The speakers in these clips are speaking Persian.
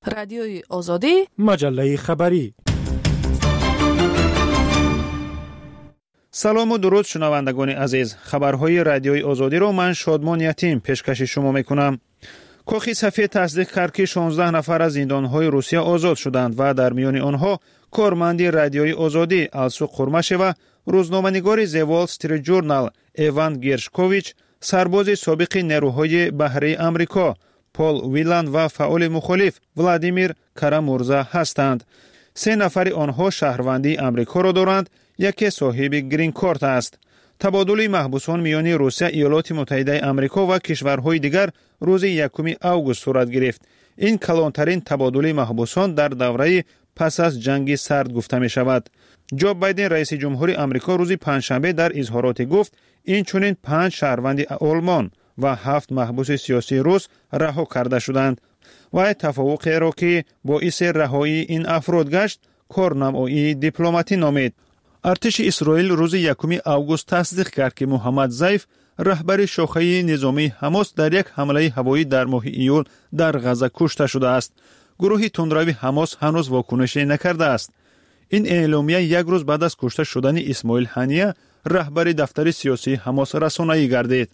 رادیوی آزادی، مجله خبری. سلام و درود شنوندگان عزیز. خبرهای رادیوی آزادی رو من شادمان یتیم پیشکش شما میکنم. کاخ سفید تصدیق کرد که 16 نفر از زندانهای روسیه آزاد شدند و در میان آنها کارمند رادیوی آزادی آلسو قرمشی و روزنامه‌نگار The Wall Street Journal ایوان گرشکوویچ، سرباز سابق نیروهای بحری آمریکا پول ویلان و فعال مخالف ولادیمیر کارامورزا هستند. 3 نفر آنها شهروندی آمریکا را دارند، یکی صاحب گرین کارت است. تبادل محبوسان میان روسیه، ایالات متحده آمریکا و کشورهای دیگر روز 1 آگوست صورت گرفت. این کلانترین تبادل محبوسان در دوره پس از جنگ سرد گفته می شود. جو بایدن رئیس جمهور آمریکا روز پنجشنبه در اظهارات گفت این چنین 5 شهروند آلمان و 7 محبوس سیاسی روس رها کرده شدند و تفوقی را که باعث رهایی این افراد گشت کارنمایی دیپلماتی نامید. ارتش اسرائیل روز 1 آگوست تصدیق کرد که محمد ضیف، رهبر شاخه نظامی حماس، در یک حمله هوایی در ماه ایول در غزه کشته شده است. گروه تندروی حماس هنوز واکنشی نکرده است. این اعلامیه یک روز بعد از کشته شدن اسماعیل هنیه، رهبر دفتر سیاسی حماس، رسانه‌ای گردید.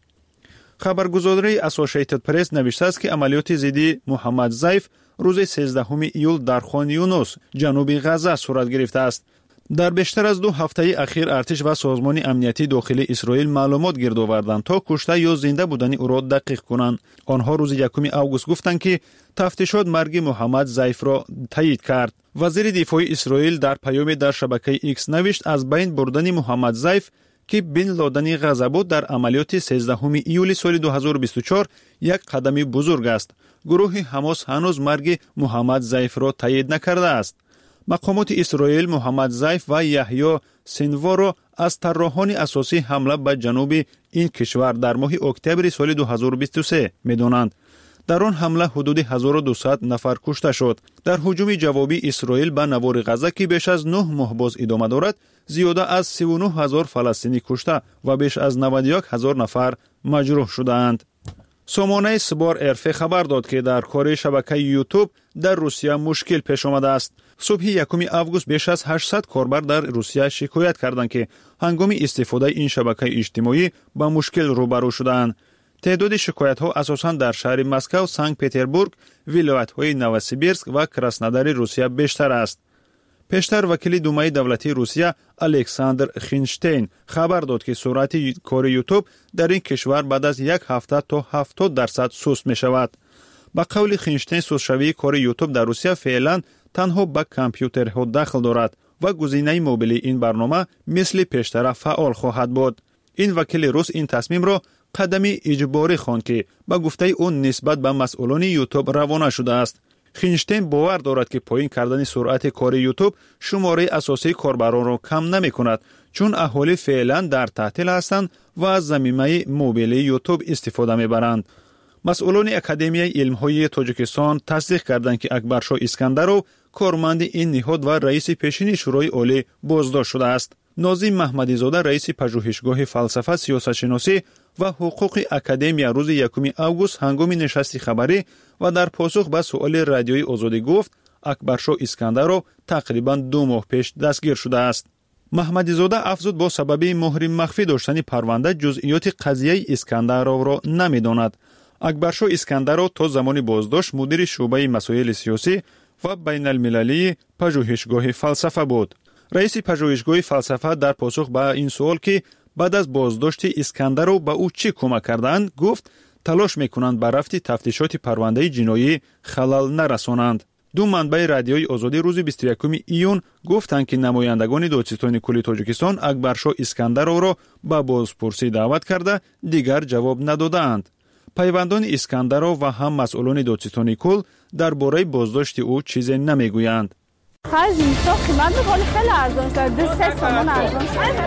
خبرگزاری اسوسییتد پرس نوشته است که عملیات ضد محمد ضیف روز 13 ایول در خان یونس، جنوب غزه صورت گرفته است. در بیشتر از 2 هفته اخیر ارتش و سازمان امنیتی داخلی اسرائیل معلومات گرد آوردند تا کشته یا زنده بودن او را دقیق کنند. آنها روز 1 آگوست گفتند که تفتیشات مرگ محمد ضیف را تایید کرد. وزیر دفاع اسرائیل در پیامی در شبکه ایکس نوشت از بین بردن محمد ضیف که بن لادن غزه بود در عملیات 13 ایول سال 2024 یک قدم بزرگ است. گروه حماس هنوز مرگ محمد ضیف را تایید نکرده است. مقامات اسرائیل محمد ضیف و یحیی سینوار را از طراحان اساسی حمله به جنوب این کشور در ماه اکتبر سال 2023 می‌دانند. در آن حمله حدود 1200 نفر کشته شد. در هجوم جوابی اسرائیل به نوار غزه که بیش از 9 ماه باز ادامه دارد، زیاده از 39000 فلسطینی کشته و بیش از 91000 نفر مجروح شدند. سامانه سبار ارفه خبر داد که در کار شبکه یوتیوب در روسیه مشکل پیش آمده است. صبح 1 آگوست بیش از 800 کاربر در روسیه شکایت کردند که هنگام استفاده این شبکه اجتماعی با مشکل روبرو شدند. تعداد شکایت‌ها اساساً در شهر مسکو، سنت پترزبورگ، ولایت‌های نووسیبیرسک و کراسنودار روسیه بیشتر است. پیشتر وکیل دومای دولتی روسیه الکساندر خینشتین خبر داد که سرعت کار یوتیوب در این کشور بعد از 1 هفته تا 70% سست می شود. با قول خینشتین، سست‌شوی کار یوتیوب در روسیه فعلا تنها به کامپیوترها داخل دارد و گزینه موبیلی این برنامه مثل پیشتر فعال خواهد بود. این وکیل روس این تصمیم را قدمی اجباری خواند که با گفته اون نسبت به مسئولان یوتیوب روانه شده است. خینشتین باور دارد که پایین کردن سرعت کار یوتیوب شماره اساسی کاربران را کم نمی کند، چون اهالی فعلا در تعطیل هستند و از ضمیمه موبیلی یوتیوب استفاده می برند. مسئولان اکادمیای علم‌های تاجیکستان تصدیق کردند که اکبرشاه اسکندرو، کارمند این نهاد و رئیس پیشین شورای عالی، بازداشت شده است. ناظم محمدی زاده، رئیس پژوهشگاه فلسفه، سیاستشناسی و حقوق اکادمیا، روز 1 آگوست هنگام نشست خبری و در پاسخ به سؤال رادیوی آزادی گفت اکبرشاه اسکندرو تقریباً 2 ماه پیش دستگیر شده است. محمدی زاده افزود با سبب مهر مخفی داشتن پرونده جزئیات قضیه اسکندرو را نمی‌داند. اکبرشاه اسکندرو تا زمان بازداشت مدیر شعبه مسائل سیاسی و بین المللی پژوهشگاه فلسفه بود. رئیس پژوهشگاه فلسفه در پاسخ به این سوال که بعد از بازداشت اسکندرو به او چی کمک کردند، گفت تلاش میکنند به رفت تفتیشات پرونده جنایی خلل نرسانند. 2 منبع رادیوی آزادی روز 21 ایون گفتند که نمایندگان دادستان کل تاجیکستان اکبرشاه اسکندرو را به بازپرسی دعوت کرده دیگر جواب ندادند. پیوندان اسکندرو و هم مسئولان دادستان کل درباره بازداشت او چیزی نمیگویند. خرج اینستا قیمت می‌کنه خیلی ارزان شد. 2-3 تومان ارزان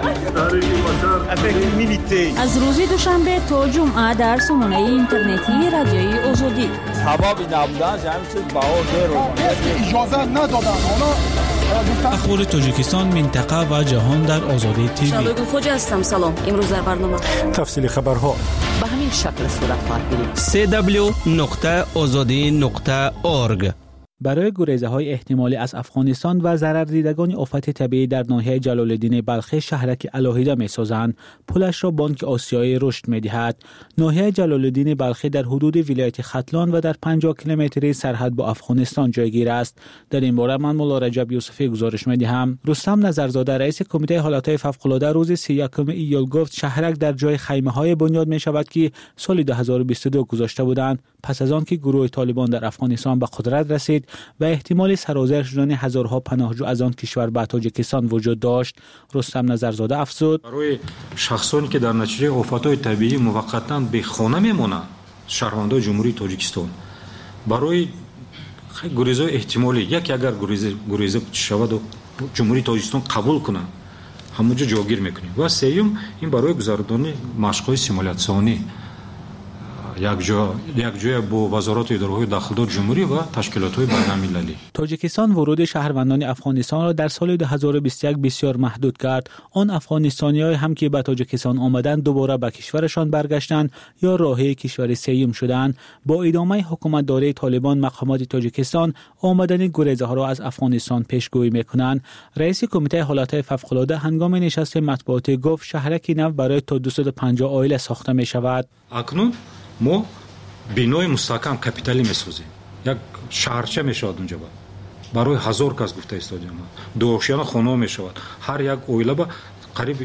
شد. از روز دوشنبه تا جمعه در سامانه اینترنتی رادیوی آزادی. ثوابی نبودن همین چیز باور داره. اجازه ندادن. اخبار تاجیکستان، منطقه و جهان در آزادی تیوی. شادو خوج هستم. سلام. امروز در برنامه تفصیل خبرها به همین شکل صورت خواهد گرفت. www.azadi.org برای گریزه‌های احتمالی از افغانستان و ضرر دیدگان آفت طبیعی در ناحیه جلال‌الدین بلخی شهرک علاهیده می‌سازند. پولش را بانک آسیایی رشد می‌دهد. ناحیه جلال‌الدین بلخی در حدود ولایت ختلان و در 50 کیلومتری سرحد با افغانستان جایگیر است. در این باره من مولا رجب یوسفی گزارش می‌دهم. رستم نظرزاده رئیس کمیته حالات فوق‌العاده روز 31 ایول گفت شهرک در جای خیمه‌های بنیاد می‌شود که سال 2022 گذاشته بودند پس از آن که گروه طالبان در افغانستان به قدرت رسید و احتمال سرازیر شدن هزارها پناهجو از آن کشور به تاجیکستان وجود داشت. رستم نظرزاده افزود برای شخصانی که در نتیجه آفت‌های طبیعی موقتاً به خانه میمونند شهروندان جمهوری تاجیکستان برای گریزهای احتمالی یک اگر گریزه شود و جمهوری تاجیکستان قبول کنند همونجا جاگیر میکنیم و سوم این برای گذراندن مشق‌های سیمولیاسیونی یک جای با وزارت اداره‌های داخلدار جمهوری و تشکیلات‌های بین‌المللی. تاجیکستان ورود شهروندان افغانستان را در سال 2021 بسیار محدود کرد. آن افغانستانی‌های هم که به تاجیکستان آمدند دوباره به کشورشان برگشتند یا راهی کشور سوم شدند. با ادامه حکومتداری طالبان مقامات تاجیکستان آمدن گریزه‌ها را از افغانستان پیشگویی می‌کنند. رئیس کمیته حالات فوق‌العاده هنگام نشست مطبوعاتی گفت شهرک نو برای تا 250 عائله ساخته می‌شود. اکنون ما بینای مستحکم کپیتالی میسازیم. یک شهرچه میشود اونجا برای 1000 کس گفته استادیم. دوشیان خانه میشود. هر یک اویله با قریب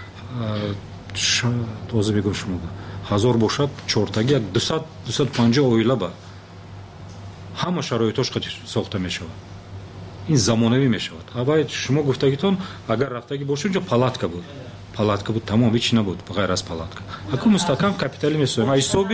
توضیح بگم شما 1000 باشد چورتگی 250 اویله با همه شرایطش ساخته میشود. این زمانوی میشود. اول شما گفتگیتون اگر رفتگی باشه اونجا پالاتکا بود تمام هیچ نبود غیر از پالاتکا. اکنون مستحکم کپیتالی میسازیم.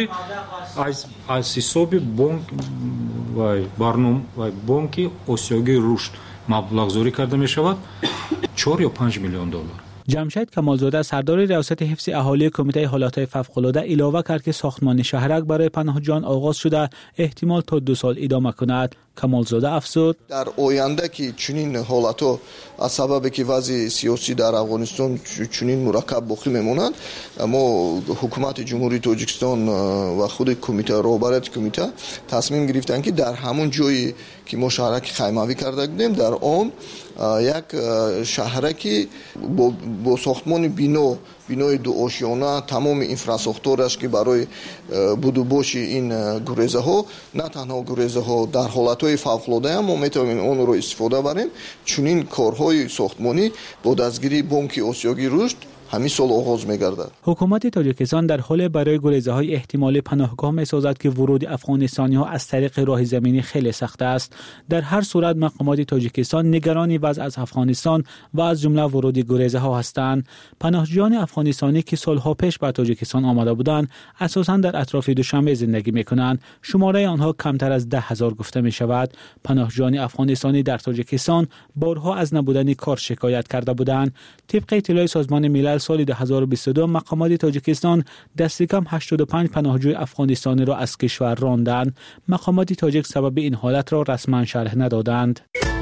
از حسابی بانک و برنامه و بانکی آسیایی رشد مبلغ‌گذاری کرده میشود 4 یا 5 میلیون دلار. جمشید کمالزاده سردار ریاست حفظ اهالی کمیته حالات فوق‌العاده علاوه کرد که ساختمان شهرک برای پناهجویان آغاز شده احتمال تا 2 سال ادامه کند. کمالزاده افزود در آینده که چنین حالاتو از سبب که وضع سیاسی در افغانستان چنین مرکب باقی میمونند اما حکومت جمهوری تاجیکستان و خود کمیته رهبرت کمیته تصمیم گرفتن که در همون جایی که ما شهرک خیمه‌وی کرده بودیم در آن یک شهرکی با ساختمان بینای 2 آشیانه تمام اینفراستراکچورش که برای بود و باش این گریزه ها نه تنها گریزه ها در حالت های فوق‌العاده هم ما میتونیم اون رو استفاده بریم چنین کارهای ساختمانی با دستگیری بانک آسیایی رشد همین سال آغاز می‌گردد. حکومت تاجیکستان در حال برای گریزه‌های احتمالی پناهگاه می‌سازد که ورود افغانستانی‌ها از طریق راه زمینی خیلی سخت است. در هر صورت مقامات تاجیکستان نگران وضع از افغانستان و از جمله ورود گریزه‌ها هستند. پناهجویان افغانستانی که سالها پیش به تاجیکستان آمده بودند، اساساً در اطراف دوشنبه زندگی می‌کنند. شماره آنها کمتر از 10,000 گفته می‌شود. پناهجویان افغانستانی در تاجیکستان بارها از نبودن کار شکایت کرده بودند. طبق اطلاع سازمان ملل سال 2022 مقامات تاجیکستان دست کم 85 پناهجوی افغانستانی را از کشور راندند. مقامات تاجیک سبب این حالت را رسما شرح ندادند.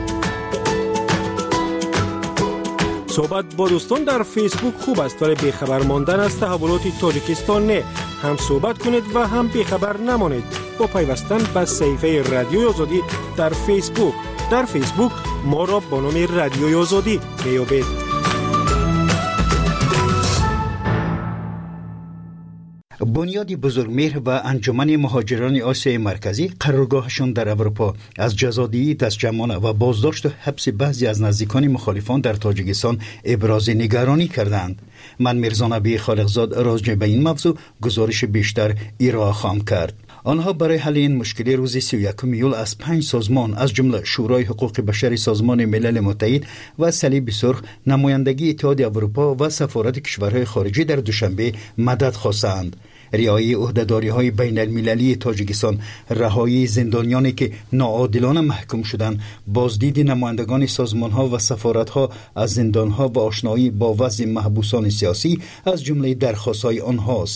صحبت با دوستان در فیسبوک خوب است ولی بیخبر ماندن از تحولات تاجیکستان نه. هم صحبت کنید و هم بیخبر نمانید با پیوستن به صفحه رادیوی آزادی در فیسبوک. در فیسبوک ما را با نام رادیوی آزادی میابید. بنیاد بزرگمهر و انجمن مهاجران آسیای مرکزی قرارگاهشان در اروپا از جزادی دستجمعانه و بازداشت و حبس بعضی از نزدیکان مخالفان در تاجیکستان ابراز نگرانی کردند. من میرزا نبی خالقزاد راجع به این موضوع گزارش بیشتر ارائه خواهم کرد. آنها برای حل این مشکل روز 31 ایول از 5 سازمان از جمله شورای حقوق بشر سازمان ملل متحد و صلیب سرخ، نمایندگی اتحاد اروپا و سفارت کشورهای خارجی در دوشنبه مدد خواستند. رعایت عهده‌داری‌های بین المللی تاجیکستان، رهایی زندانیانی که ناعادلانه محکوم شدند، بازدید نمایندگان سازمان‌ها و سفارت‌ها از زندان‌ها و آشنایی با وضع محبوسان سیاسی از جمله درخواست‌های آنهاست.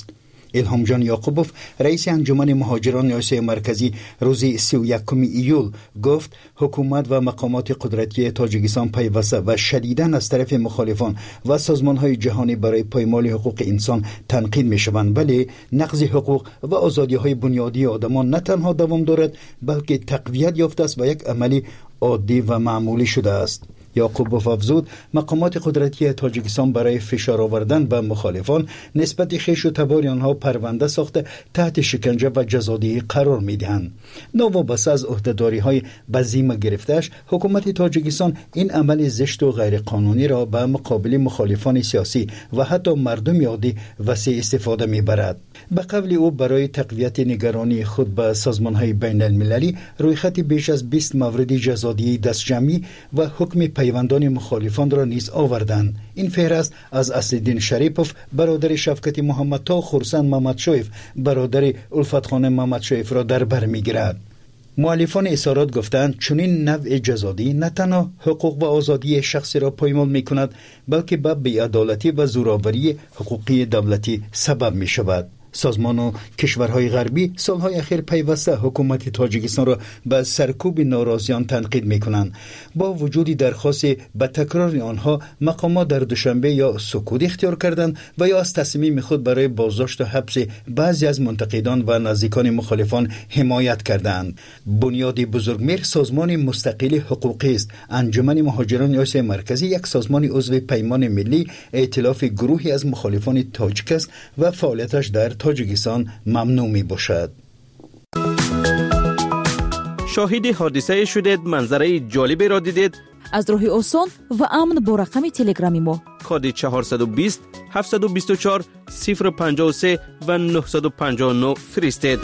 الهام جان یعقوبوف رئیس انجمن مهاجران آسیای مرکزی روز 31 ایول گفت حکومت و مقامات قدرتی تاجیکستان پیوسته و شدیداً از طرف مخالفان و سازمان‌های جهانی برای پایمال حقوق انسان تنقید می‌شوند، ولی نقض حقوق و آزادی‌های بنیادی آدمان نه تنها دوام دارد بلکه تقویت یافته است و یک عملی عادی و معمولی شده است. یعقوبوف افزود مقامات قدرتی تاجیکستان برای فشار آوردن به مخالفان نسبت خویش و تبار آنها پرونده ساخته تحت شکنجه و جزادهی قرار میدهند. نوابسته از عهدهداری‌های به ذمه گرفته‌اش، حکومت تاجیکستان این عمل زشت و غیر قانونی را به مقابل مخالفان سیاسی و حتی مردم عادی وسیع استفاده میبرد. به قول او برای تقویت نگرانی خود به سازمان‌های بین المللی رویخط بیش از 20 مورد جزادهی دستجمعی و حکم پیوندان مخالفان را نیز آوردند. این فهرست از اسدالدین شریپوف برادر شفقت محمد تا خورسند محمد شایف برادر الفت خانم محمد شایف را در بر میگیرد. مؤلفان اظهارات گفتند چنین نوع جزادی نه تنها حقوق و آزادی شخصی را پایمال می کند بلکه به بی‌عدالتی و زورآوری حقوقی دولتی سبب می شود. سازمان و کشورهای غربی سالهای اخیر پیوسته حکومت تاجیکستان را به سرکوب ناراضیان تنقید می‌کنند. با وجود درخواست به تکرار آنها، مقامات در دوشنبه یا سکوت اختیار کردند و یا از تصمیم خود برای بازداشت و حبس بعضی از منتقدان و نزدیکان مخالفان حمایت کردند. بنیاد بزرگمهر سازمان مستقل حقوقی است. انجمن مهاجران آسیای مرکزی یک سازمان عضو پیمان ملی ائتلاف گروهی از مخالفان تاجیک است و فعالیتش در تاجیکستان ممنوع می باشد. شاهد حادثه شدید، منظره جالبی را دیدید؟ از راه آسان و امن با رقم تلگرامی ما کد 420 724 053 و 959 فرستید.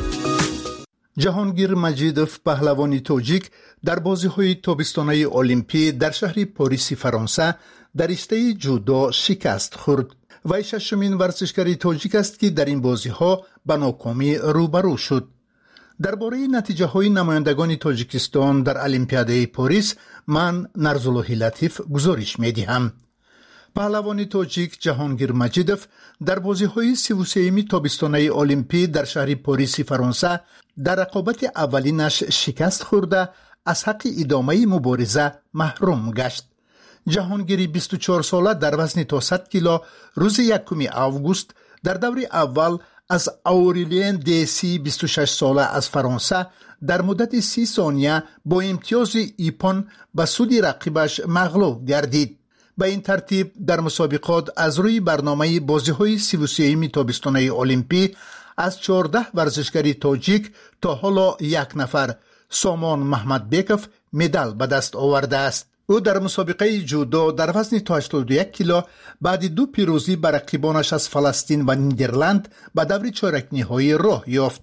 جهانگیر مجیدوف پهلوان تاجیک در بازی‌های تابستانه المپی در شهر پاریس فرانسه در رشته جودو شکست خورد. وی ششمین ورزشکار تاجیک است که در این بازی‌ها به ناکامی روبرو شد. درباره نتیجه‌های نمایندگان تاجیکستان در المپیاده پاریس من نرزالله لطیف گزارش می‌دهم. پهلوان تاجیک جهانگیر مجیدوف در بازی‌های 33 تابستانه المپی در شهر پاریس فرانسه در رقابت اولینش شکست خورده از حق ادامه مبارزه محروم گشت. جهانگیری 24 ساله در وزن تا 100 کیلو روز 1 آگوست در دور اول از آوریلین دیسی 26 ساله از فرانسه در مدت 30 ثانیه با امتیاز ایپن به سود رقیبش مغلوب گردید. به این ترتیب در مسابقات از روی برنامه بازی‌های 33 تابستانه المپی از 14 ورزشکار تاجیک تا حالا یک نفر، سامان محمدبکوف، مدال به دست آورده است. او در مسابقه جودو در وزن تا 81 کیلو بعد 2 پیروزی بر رقیبانش از فلسطین و نیدرلند به دور چهارک نهایی راه یافت.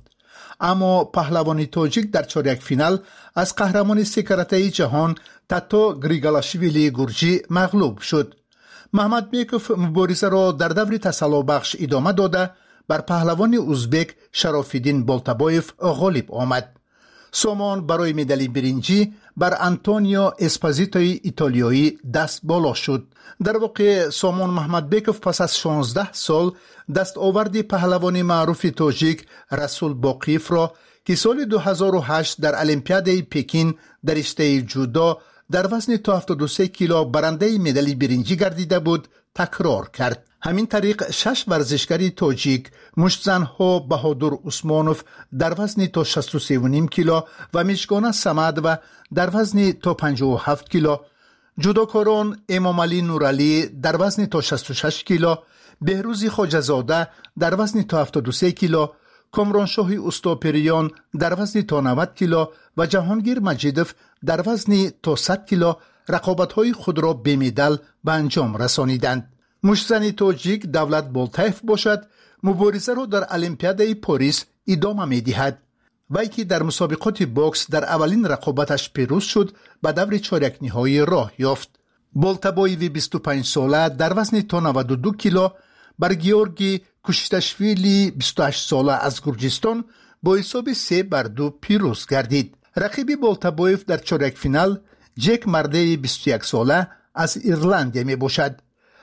اما پهلوان تاجیک در چهارک فینال از قهرمان 3 کرته جهان تاتو گریگالاشویلی گورجی مغلوب شد. محمدبکوف مبارزه را در دور تسلابخش ادامه داده بر پهلوان ازبک شرافالدین بالتابایف غالب آمد. سامان برای مدال برنجی بر آنتونیو اسپازیتوی ایتالیایی دست بالا شد. در واقع سامان محمدبکوف پس از 16 سال دستاورد پهلوان معروف تاجیک رسول باقیف را که سال 2008 در المپیاده پکین در رشته جودو در وزن تا 73 کیلو برنده مدال برنجی گردیده بود تکرار کرد. همین طریق 6 ورزشکار تاجیک مشتزنها بهادر عثمانوف در وزن تا 63.5 کیلو و مشگان سمد و در وزن تا 57 کیلو، جودوکاران امام علی نورعلی در وزن تا 66 کیلو، بهروز خواجه‌زاده در وزن تا 73 کیلو، کامرانشاه استوپریان در وزن تا 90 کیلو و جهانگیر مجیدوف در وزن تا 100 کیلو رقابت‌های خود را به مدال به انجام رسانیدند. مشتزن تاجیک دولت بالتایف باشد مبارزه را در المپیاده پاریس ادامه می‌دهد. وی که در مسابقات باکس در اولین رقابتش پیروز شد به دور چهارک نهایی راه یافت. بالتابایوی 25 ساله در وزن تا 92 کیلو بر گیورگی کوشتاشویلی 28 ساله از گرجستان با حساب 3-2 پیروز گردید. رقیب بالتابایف در چهارک فینال جک مرده 21 ساله از ایرلند می باشد.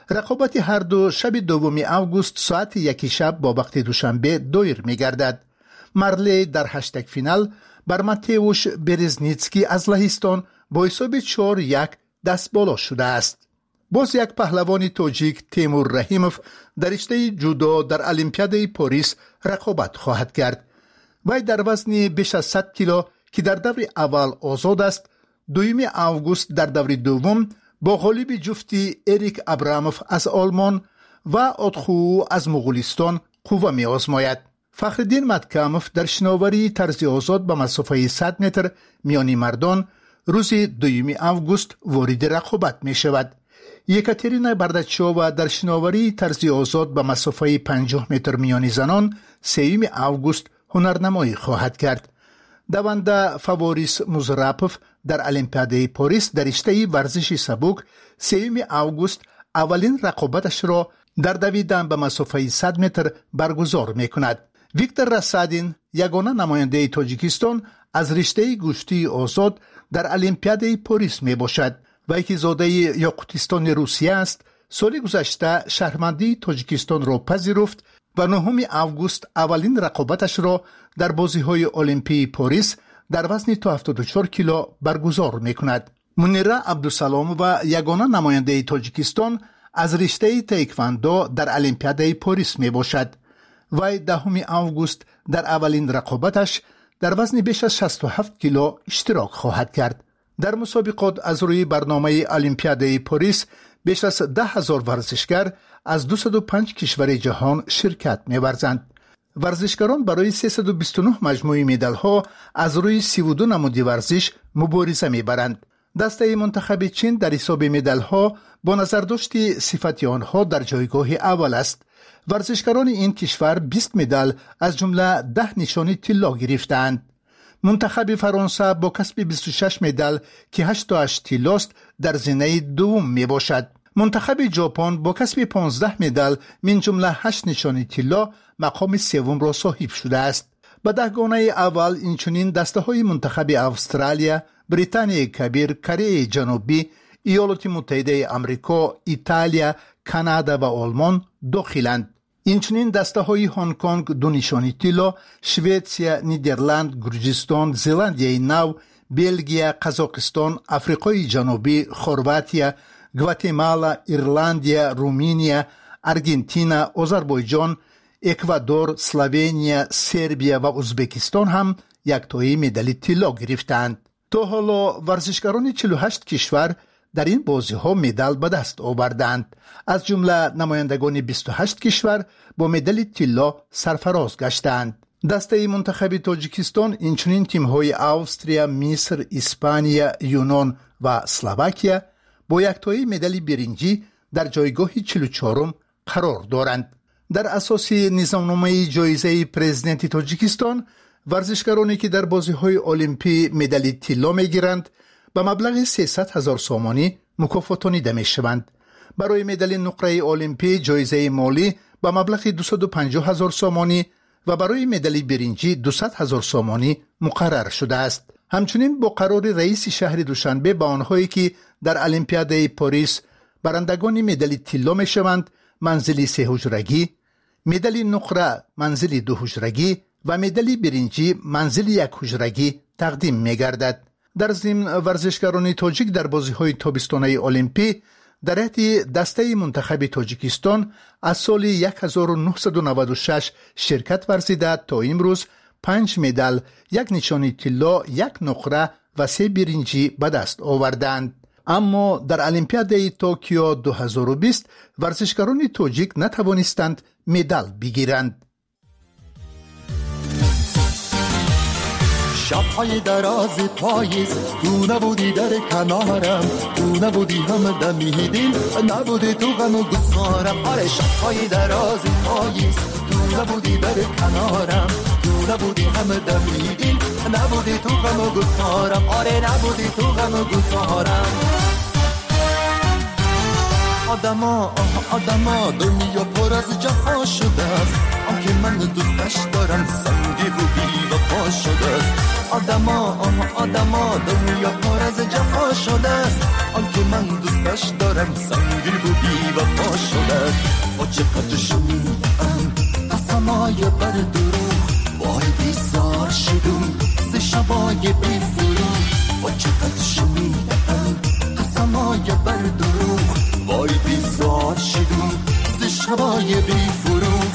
رقابت هر دو شب 2 اوگوست ساعت 1 شب با وقت دوشنبه دویر می گردد. مارلی در هشتگ فینال بر ماتئوش برزنیتسکی از لهستان با حساب 4-1 دست بالا شده است. باز یک پهلوان تاجیک تیمور رحیموف در رشته جودو در المپیاد پاریس رقابت خواهد کرد. وی در وزن بیش از 100 کیلو که در دور اول آزاد است، 2 اوگوست در دور دوم با غالب جفتی اریک ابراموف از آلمان و آتخو از مغولستان قوه می آزماید. فخردین متکاموف در شناوری طرز آزاد به مسافه 100 متر میانی مردان روز 2 اوگوست وارد رقابت می شود. یکاترینا بردچووا در شناوری طرز آزاد به مسافه 50 متر میانی زنان 3 اوگوست هنرنمایی خواهد کرد. دونده فاوریس موزراپوف در المپیاد پاریس در رشته ورزش سبک 3 اوگوست اولین رقابتش را در دویدن به مسافه 100 متر برگزار می کند. ویکتور راسادین یگانه نماینده تاجیکستان از رشته گشتی آزاد در المپیاد پاریس می باشد. وی که زاده یاقوتستان روسیه است، سال گذشته شهروندی تاجیکستان را پذیرفت و 9 اوگوست اولین رقابتش را در بازی‌های المپی پاریس در وزن تا 74 کیلو برگزار می‌کند. منیره عبدالسلام و یگانه نماینده تاجیکستان از رشته تایکواندو در المپیاد پاریس میباشد. وی 10 اوگوست در اولین رقابتش در وزن بیش از 67 کیلو اشتراک خواهد کرد. در مسابقات از روی برنامه المپیاد پاریس بیش از 10,000 ورزشگر از 205 کشور جهان شرکت می‌ورزند. ورزشکاران برای 329 مجموعه مدال‌ها از روی 32 نمود ورزش مبارزه می‌برند. دسته منتخب چین در حساب مدال‌ها با نظرداشت صفت آنها در جایگاه اول است. ورزشکاران این کشور 20 مدال از جمله 10 نشانی طلا گرفتند. منتخب فرانسه با کسب 26 مدال که 8 تا 8 طلاست در زینه دوم می باشد. منتخب ژاپن با کسب 15 مدال من جمله 8 نشانی طلا مقام سوم را صاحب شده است. به دهگانه اول اینچنین دسته های منتخب استرالیا، بریتانیای کبیر، کره جنوبی، ایالات متحده آمریکا، ایتالیا، کانادا و آلمان داخلند. اینچنین دسته های هنگ کنگ 2 نشانی طلا، شویتسیا، نیدرلند، گرجستان، زلندیای نو، بلژیک، قزاقستان، آفریقای جنوبی، خرواتیا، گواتمالا، ایرلندیا، رومانیا، آرژانتین، آذربایجان، اکوادور، اسلوونیا، سربیا و ازبکستان هم یک تایی مدال طلا گرفتند. تا حالا ورزشکاران 48 کشور در این بازی ها مدال به دست آوردند. از جمله نمایندگان 28 کشور با مدال طلا سرفراز گشتند. دسته منتخب تاجیکستان اینچنین تیم های استرالیا، مصر، اسپانیا، یونان و اسلواکیا با یک تایی مدال برنجی در جایگاه 44 قرار دارند. در اساس نظامنامه جایزه پرزیدنت تاجیکستان، ورزشکارانی که در بازی‌های المپی مدال طلا می‌گیرند به مبلغ 300,000 سومانی مکافاتانیده می‌شوند. برای مدال نقره المپی جایزه مالی به مبلغ 250,000 سومانی و برای مدال برنجی 200,000 سومانی مقرر شده است. همچنین با قرار رئیس شهر دوشنبه به آنهایی که در المپیاد پاریس برندگان مدال طلا می‌شوند منزل 3 حجرگی، مدال نقره منزل 2 حجرگی و مدال برنجی منزل 1 حجرگی تقدیم می‌گردد. در ضمن ورزشکاران تاجیک در بازی‌های تابستانه المپی در حیط دسته منتخب تاجیکستان از سال 1996 شرکت ورزیده تا امروز 5 مدال، 1 نشانی طلا، 1 نقره و 3 برنجی به دست آوردند. اما در المپیاد توکیو 2020 ورزشکاران تاجیک نتوانستند مدال بگیرند. شب‌های دراز پاییز تو نبودی در کنارم، تو نبودی هم دمیدین، نبودی تو غم و گسارم. آره شب‌های دراز پاییز تو نبودی در کنارم، تو نبودی هم دمیدین، نبودی تو غم و گسارم. آره نبودی تو غم و گسارم. آدما دنیا پر از جفا شده است، آنکه من دوستش دارم سنگی و بی وفا شده است. آدما دنیا پر از جفا شده است، آن که من دوستش دارم سنگین و بی وفا شده است. با چقدر شنیدم قسمای بر دروغ وای بیزار شدم ز شبای بی فروغ. با چقدر شنیدم قسمای بر دروغ وای بیزار شدم ز شبای بی فروغ.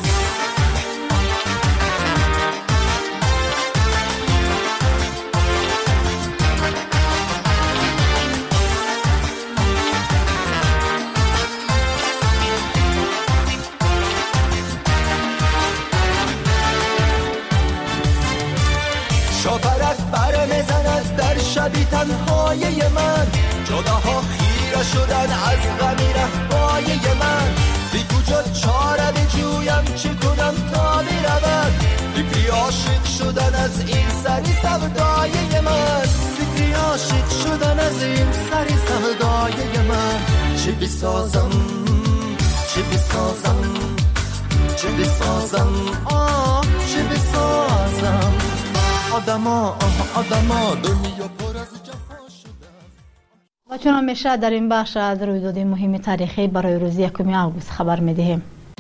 شاپرک برمیزند در شبی تنهای من، جداها خیره شدن از غمی رفای من. زی کجا چاره بجویم چی کنم تا میرود، فکری عاشق شدن از این سری سودای من. فکری عاشق شدن از این سری سودای من. چی بسازم چی بسازم چی بسازم چی بسازم. آدما دنیا پر از جفا شده. و چون همیشه در این بخش از رویداد مهم تاریخی برای روز 1 آگوست خبر می‌دهیم.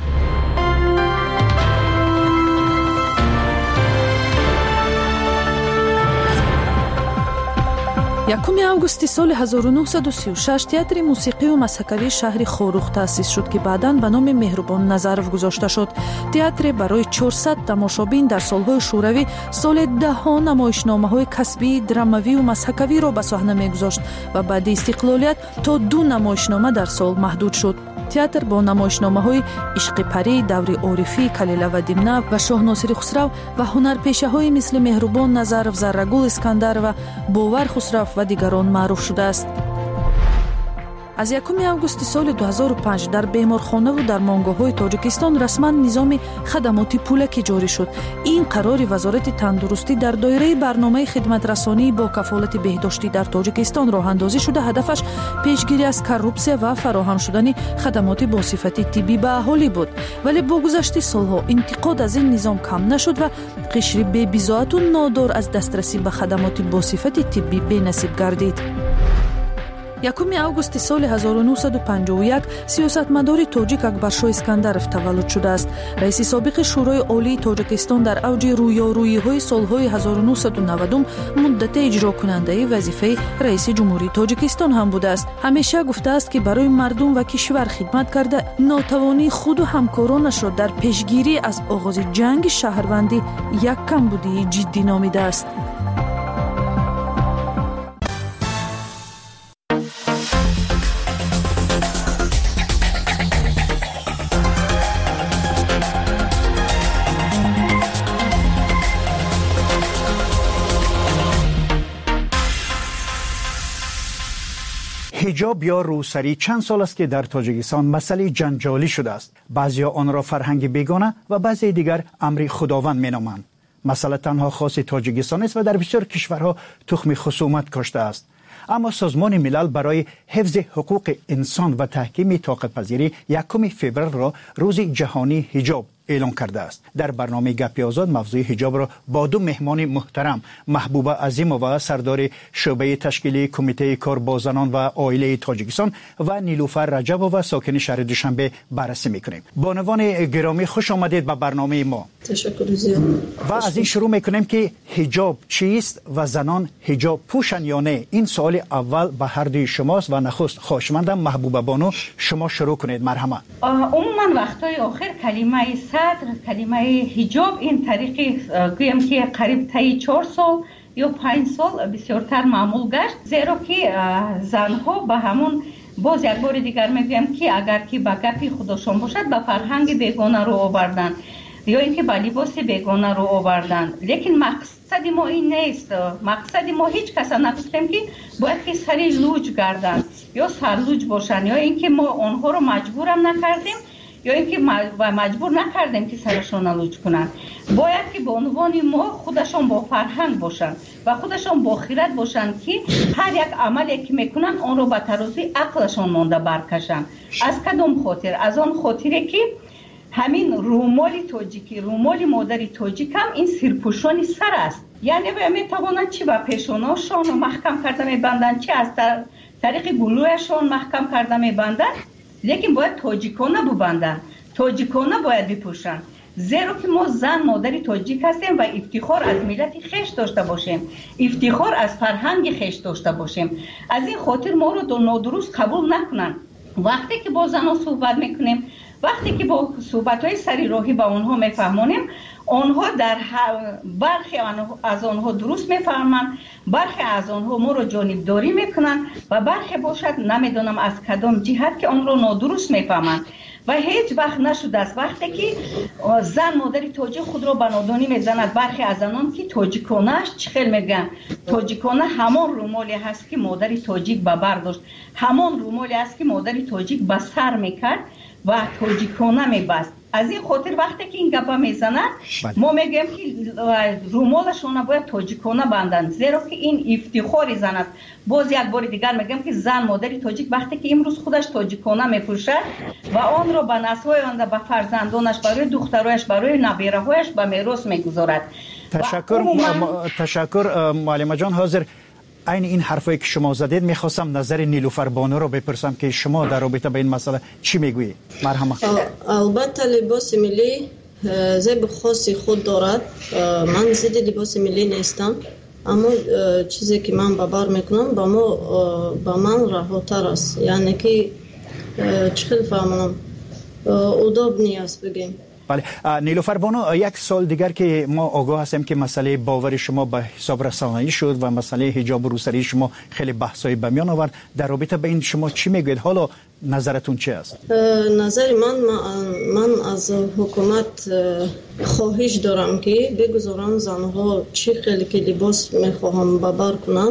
1 августи соли 1936 театри мусиқию мазҳакавии шаҳри Хорух таъсис шуд, ки баъдан ба номи Меҳрубон Назаров гузошта шуд. Театре барои 400 тамошобин дар солҳои шӯравӣ соли даҳҳо намоишномаҳои касбии, драмавию мазҳакавиро ба соҳна мегузошт ва баъди истиқлолият то 2 намоишнома дар сол маҳдуд шуд. театр бо намоишномаҳои Ишқи парӣ, Даври Орифӣ, Калила ва Димна ва Шоҳ Носири Хусрав ва ҳунарпешаҳои мисли Меҳрубон Назаров, Заррагул Искандарова, Бовар Хусрав ва дигарон маъруф шудааст. аз 1 августи соли 2005 дар беморхонаву дармонгоҳҳои Тоҷикистон расман низоми хадамоти пулакӣ ҷорӣ шуд. ин қарори Вазорати тандурустӣ дар доираи барномаи хидматрасонии бо кафолати беҳдоштӣ дар Тоҷикистон роҳандозӣ шуда ҳадафаш пешгирӣ аз коррупсия ва фароҳам шудани хадамоти босифати тиббӣ ба аҳолӣ буд. вале бо гузашти солҳо интиқод аз ин низом кам нашуд ва қишри бебизоату нодор аз дастрасӣ ба хадамоти босифати тиббӣ бенасиб гардид. 1 августи соли 1951 сиёсатмадори тоҷик Акбаршоҳ Искандаров таваллуд шудааст. раиси собиқи шӯрои олии Тоҷикистон дар авҷи рӯёрӯиҳои солҳои 1990 муддате иҷрокунандаи вазифаи раиси ҷумҳурии Тоҷикистон ҳам будааст. ҳамеша гуфтааст, ки барои мардум ва кишвар хидмат карда нотавонии худу ҳамкоронашро дар пешгирӣ аз оғози ҷанги шаҳрвандӣ як камбудии ҷиддӣ номидааст. حجاب یا روسری چند سال است که در تاجیکستان مسئله جنجالی شده است. بعضیا آن را فرهنگ بیگانه و بعضی دیگر امر خداوند مینامند. مسئله تنها خاص تاجیکستان است و در بسیار کشورها تخم خصومت کاشته است. اما سازمان ملل برای حفظ حقوق انسان و تحکیم طاقت پذیری 1 فوریه را روز جهانی حجاب اعلام کرده است. در برنامه گپی آزاد موضوع حجاب را با 2 مهمان محترم، محبوبه عظیمووا سردار شعبه تشکیلی کمیته کار با زنان و عائله تاجیکستان و نیلوفر رجبووا ساکن شهر دوشنبه بررسی میکنیم. بانوان گرامی خوش آمدید به برنامه ما. تشکر زیاد. و از این شروع میکنیم که حجاب چیست و زنان حجاب پوشن یا نه. این سوال اول به هر دوی شماست و نخست خواهشمندم محبوبه بانو شما شروع کنید. مرحمت. عموما وقتای آخر کلمه کلمه حجاب این طریقی گویم که قریب تا 4 سال یا 5 سال بسیارتر معمول گشت، زیرا که زنها به همون باز یک بار دیگر میگویم که اگر که به گپی خودشان باشد به فرهنگ بیگانه رو آوردن یا اینکه به لباس بیگانه رو آوردن. لیکن مقصد ما این نیست. مقصد ما هیچ کس نگفتیم که باید که سری لوج گردن یا سرلوج باشن یا اینکه ما آنها رو مجبورم نکردیم یا اینکه مجبور نکردیم که سرشون لوج کنن. باید که به عنوان ما خودشون با فرهنگ باشن و خودشون با خیرت باشن که هر یک عملی که میکنن آن رو به ترازوی عقلشون مانده برکشن. از کدام خاطر؟ از آن خاطره که همین رومال تاجیکی، رومال مادری تاجیک هم این سرپوشانی سر است. یعنی میتوانند چی با پیشوناشون محکم کرده میبندند، چی از طریق گلویشون محکم کرده میبندند، لیکن باید تاجیکانه ببندند، تاجیکانه باید بپوشند. زیرا که ما زن مادری تاجیک هستیم و افتخار از ملت خیش داشته باشیم، افتخار از فرهنگ خیش داشته باشیم. از این خاطر ما رو نادرست قبول نکنن. وقتی که با زنها صحبت میکنیم، وقتی که با صحبت‌های سری راهی با اونها میفهمونیم، آنها در برخی از آنها درست میفهمند، برخی از آنها ما رو جانبداری میکنن و برخی باشد نمیدونم از کدام جهت که آن رو نادرست میفهمند. و هیچ وقت نشده است وقتی که زن مادری تاجیک خود را به نادانی میزند. برخی از آنان که تاجیکانه‌اش چخیل میگن، تاجیکانه همان رومالی هست که مادری تاجیک به بر داشت، همان رومالی است که مادری تاجیک به سر میکرد و تاجیکانه میبست. از این خاطر وقتی که این گپا میزنند ما میگیم که رومالشون باید تاجیکانه بندند، زیرا که این افتخار زن است. باز یک بار دیگر میگم که زن مادری تاجیک وقتی که امروز خودش تاجیکانه میپوشد و آن را به نسل‌های آینده، به فرزندانش، برای دخترایش، برای نبیره‌هایش به میراث میگذارد. تشکر معلمه جان. حاضر عین این حرفایی که شما زدید میخواستم نظر نیلوفر بانو رو بپرسم که شما در رابطه با این مسئله چی میگویید؟ مرحبا. البته لباس ملی زیب خاصی خود دارد. من ضد لباس ملی نیستم، اما چیزی که من ببار میکنم با من رهاتر است. یعنی که چخیل فهمونم اداب نیست بگیم. بله نیلوفر بانو، یک سال دیگر که ما آگاه هستیم که مسئله باور شما به حساب رسانه‌ای شد و مسئله حجاب و روسری شما خیلی بحث‌های به میان آورد. در رابطه به این شما چی میگوید؟ حالا نظرتون چی است؟ نظر من از حکومت خواهش دارم که بگذارن زنها چی خیلی که لباس میخواهم ببر کنن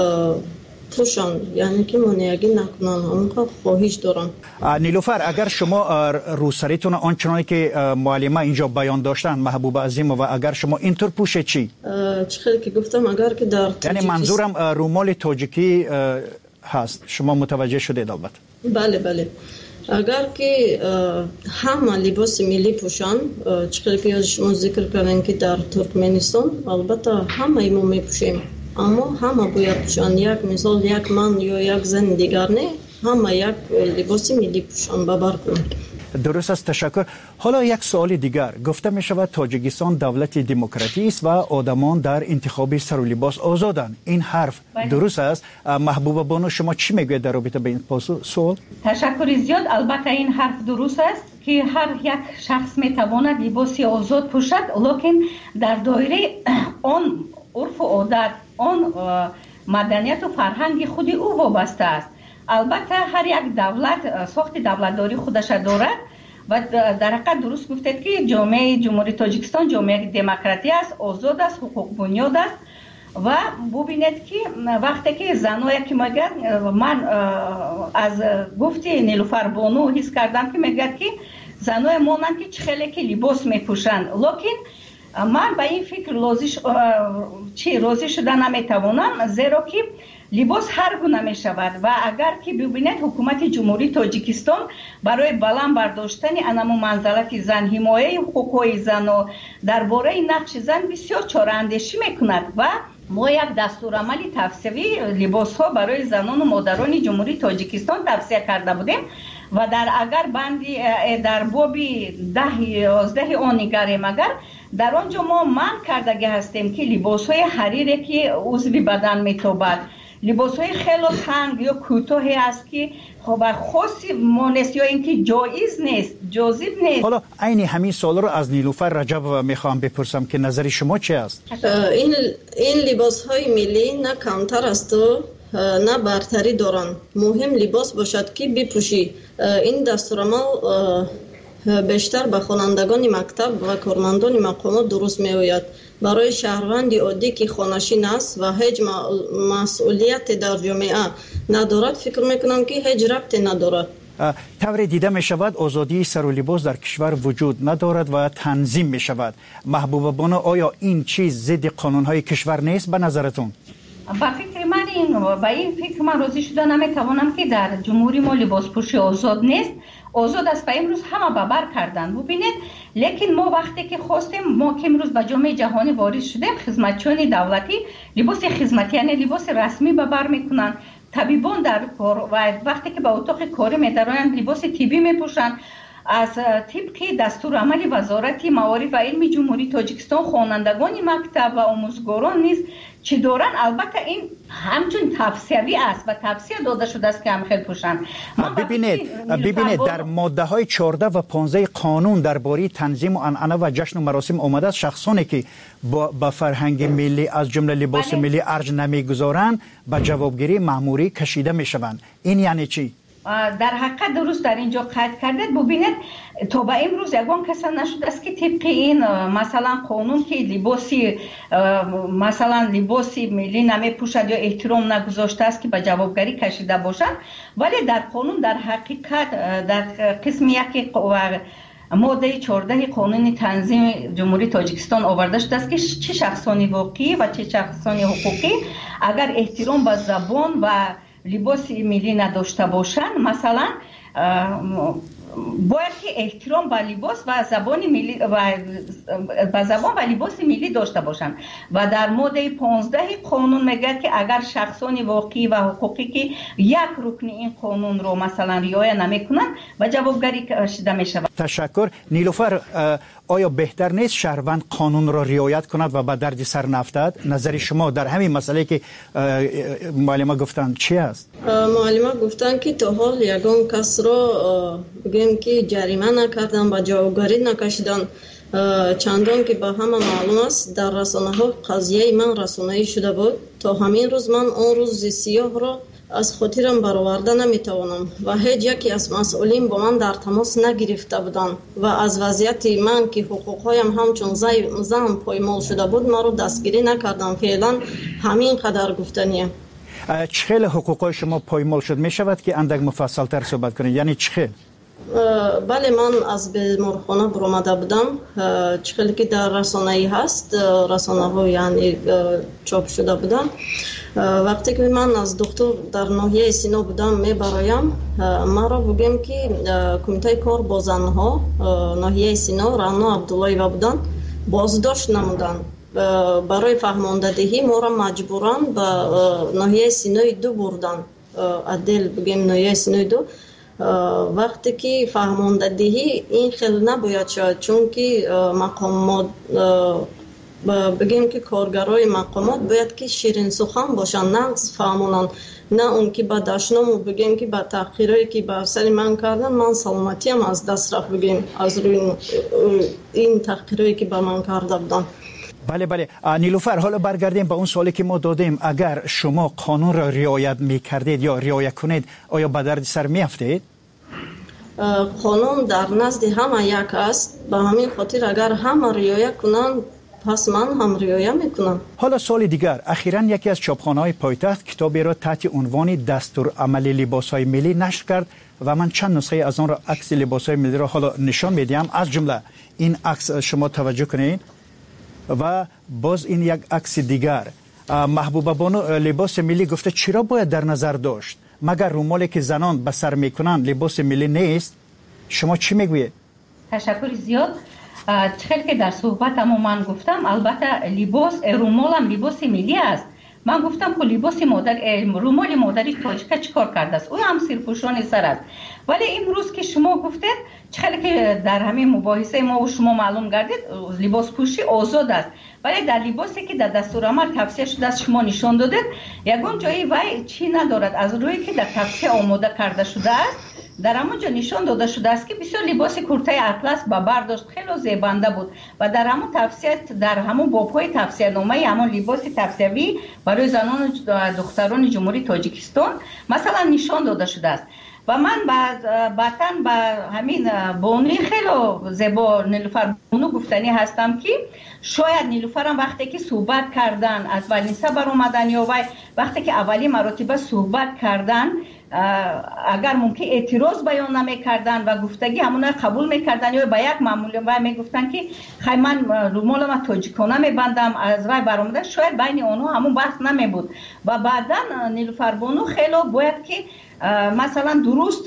پوشان، یعنی که منیگی نکنن. همونقدر خواهش دارم. نیلوفر، اگر شما روسریتون آنچنانی که معلمه اینجا بیان داشتن محبوب عظیم و اگر شما اینطور پوشه چی؟ چخیلی که گفتم اگر که در یعنی منظورم رومال تاجیکی هست، شما متوجه شدید البته؟ بله. اگر که همه لباس ملی پوشن، چخیلی که شما ذکر کردن که در ترکمنستان البته همه ما میپوشیم، اما همه باید پوشن. یک مثال یک من یا یک زن دیگر نه، همه یک لباس ملی پوشن ببر کنن. درست است، تشکر. حالا یک سوال دیگر. گفته می شود تاجیکستان دولت دموکراتی است و آدمان در انتخاب سر و لباس آزادند. این حرف درست است؟ محبوبه بانو شما چی میگوید در رابطه با این سوال؟ تشکر زیاد. البته این حرف درست است که هر یک شخص میتواند لباسی آزاد پوشد، لکن در دایره آن عرف و عادت، آن مدنیت و فرهنگ خود او وابسته است. البته هر یک دولت ساخت دولتداری خودش دارد و در حقیقت درست گفتید که جامعه جمهوری تاجیکستان جامعه دموکراتی است، آزاد است، حقوق بنیاد است. و ببینید که وقتی که زنایی که میگن، من از گفتی نیلوفر بانو حس کردم که میگه که زنای مانند که خیلی که لباس میپوشند، لکن من به این فکر راضی شده نمیتوانم، زیرا که لباس هر گونه می شود و اگر که ببینید حکومت جمهوری تاجیکستان برای بلند برداشتن انمو منزلت زن، حمایه حقوق زن و درباره نقش زن بسیار چاره‌اندیشی میکند و ما یک دستورالعمل توصیوی لباس ها برای زنان و مادران جمهوری تاجیکستان توصیه کرده بودیم و در اگر بندی در بابی 10-11 آن نگریم، اگر در آنجا ما من کردگی هستیم که لباس های حریری که عضوی بدن میتابد، لباس های خیلی تنگ یا کوتاهی است که خب خاصی مانست یا اینکه جایز نیست، جاذب نیست. حالا عین همین سوال رو از نیلوفر رجب میخوام بپرسم که نظر شما چی است؟ این لباس های ملی نه کمتر است و نه برتری دارن. مهم لباس باشد که بپوشی. این دستورالعمل بیشتر به خوانندگان مکتب و کارمندان مقامات درست میآید. برای شهروند عادی که خانشین است و هیچ مسئولیت در جامعه ندارد، فکر میکنم که هیچ ربطی ندارد. طوری دیده می شود آزادی سر و لباس در کشور وجود ندارد و تنظیم می شود. محبوبه بانو، آیا این چیز ضد قانون های کشور نیست به نظرتون؟ با فکر من این با این فکر من راضی شده نمیتوانم که در جمهوری ما لباس پوشی آزاد نیست. آزاد است و امروز همه ببر کردن. ببینید لیکن ما وقتی که خواستیم، ما که امروز به جامعه جهانی وارد شدیم، خدمتچیان دولتی لباس خدمتی یعنی لباس رسمی ببر میکنن. طبیبان در وقتی که به اتاق کاری میدارن لباس طبی میپوشن. از طبق دستور عمل وزارت معارف و علم جمهوری تاجیکستان خوانندگان مکتب و آموزگاران نیز چی دارن. البته این همچون توصیوی است و توصیه داده شده است که هم خیلی پوشن. ببینید در ماده های 14 و 15 قانون درباره تنظیم و عنعنه و جشن و مراسم آمده است شخصانی که با فرهنگ ملی از جمله لباس ملی ارج نمیگذارند به جوابگیری مأموری کشیده میشوند. این یعنی چی؟ در حقیقت درست در اینجا قید کردید. ببینید تا به امروز یگان کس نشده است که طبق این مثلا قانون که لباسی مثلا لباسی ملی نمیپوشد یا احترام نگذاشته است که به جوابگری کشیده باشد. ولی در قانون در حقیقت در قسم یک ماده 14 قانون تنظیم جمهوری تاجیکستان آورده شده است که چه شخصانی واقعی و چه شخصانی حقوقی اگر احترام به زبان و لباس ملی نداشته باشند، مثلا باید که احترام به لباس و زبان ملی و زبان و لباس ملی داشته باشند. و در ماده 15 قانون میگه که اگر شخصان واقعی و حقوقی که یک رکن این قانون رو مثلا رعایت نمیکنند و جوابگری کشیده میشود. تشکر. نیلوفر، آیا بهتر نیست شهروند قانون را رعایت کند و به درد سر نفتد؟ نظر شما در همین مسئله که معلمه گفتن چی است؟ معلمه گفتن که تا حال یگان کس را بگیم که جریمه نکردن و جوابگری نکشیدن. چندان که به همه معلوم است در رسانه ها قضیه من رسانه‌ای شده بود. تا همین روز من اون روز سیاه را از خاطرم برآورده نمیتوانم و هیچ یکی از مسئولین با من در تماس نگرفته بودند و از وضعیت من که حقوقهایم همچون زن پایمال شده بود ما رو دستگیری نکردم. فعلا همین قدر گفتنیه. چخیل حقوقهای شما پایمال شد؟ می شود که اندک مفصل تر صحبت کنید؟ یعنی چخیل؟ بله، من از بیمارخانه برآمده بودم. چخیلی که در رسانه‌ای هست، رسانه ها یعنی چاپ شده بودم. وقتی که من از دکتر در ناحیه سینا بودم میبرایم، ما را بگیم که کمیته کار با زنها ناحیه سینا رانا عبداللهیوه بودن، بازداشت نمودن. برای فهماندهی ما را مجبوران به ناحیه سینای 2 بردن. عدل بگیم ناحیه سینای 2. وقتی که فهماندهی این خیلی نباید شد، چون که مقامات بگیم که کارگرای مقامات باید که شیرین سخن باشن، نه فهمونن، نه اون که با دشنامو بگیم که با تحقیرایی که با سر من کردن من سلامتیم از دست رفت، بگیم از روی این تحقیرایی که با من کرده بودن. بله. نیلوفر، حالا برگردیم به اون سوالی که ما دادیم. اگر شما قانون را رعایت میکردید یا رعایت کنید، آیا به درد سر میافتید؟ قانون در نزد همه یک است، به همین خاطر اگر همه رعایت کنند پس من هم رعایت میکنم. حالا سوال دیگر، اخیراً یکی از چاپخانه‌های پایتخت کتابی را تحت عنوان دستور عملی لباس‌های ملی نشر کرد و من چند نسخه از آن را عکس لباس‌های ملی را حالا نشان میدم. از جمله این عکس شما توجه کنید و باز این یک عکس دیگر. محبوبه بانو لباس ملی گفته چرا باید در نظر داشت؟ مگر رومالی که زنان به سر میکنند لباس ملی نیست؟ شما چی میگویید؟ تشکر زیاد. خیلی که در صحبتم من گفتم البته لباس رومالم لباس ملی است. من گفتم که لباس رومال مادری تاجیکا چیکار کرده است؟ اون هم سرپوشان سر است. ولی امروز که شما گفتید خیلی که در همین مباحثه ما و شما معلوم گردید لباس پوشی آزاد است، ولی در لباسی که در دستور عمل توصیه شده است شما نشان دادید یگان جایی وای چی ندارد. از روی که در توصیه آماده کرده شده است در همونجا نشان داده شده است که بسیار لباس کرته اطلس با برداشت خیلی زیبنده بود و در همون توصیه در همون بابهای توصیه نامه همون لباس توصیوی برای زنان و دختران جمهوری تاجیکستان مثلا نشان داده شده است. و من بعداً با همین بانوی خیلی زیبا نیلوفر بانو گفتنی هستم که شاید نیلوفر هم وقتی که صحبت کردن از ولنسه بر اومدن یا وقتی که اولی مراتبه صحبت کردن اگر ممکن اعتراض بیان نمیکردن و گفتگی همون قبول میکردن یا با یک معمول و میگفتن که خیلی من رومال ما تاجیکانه میبندم از وای برآمده، شاید بین اونها همون بحث نمیبود. و بعدا نیلوفر بانو خیلی باید که مثلا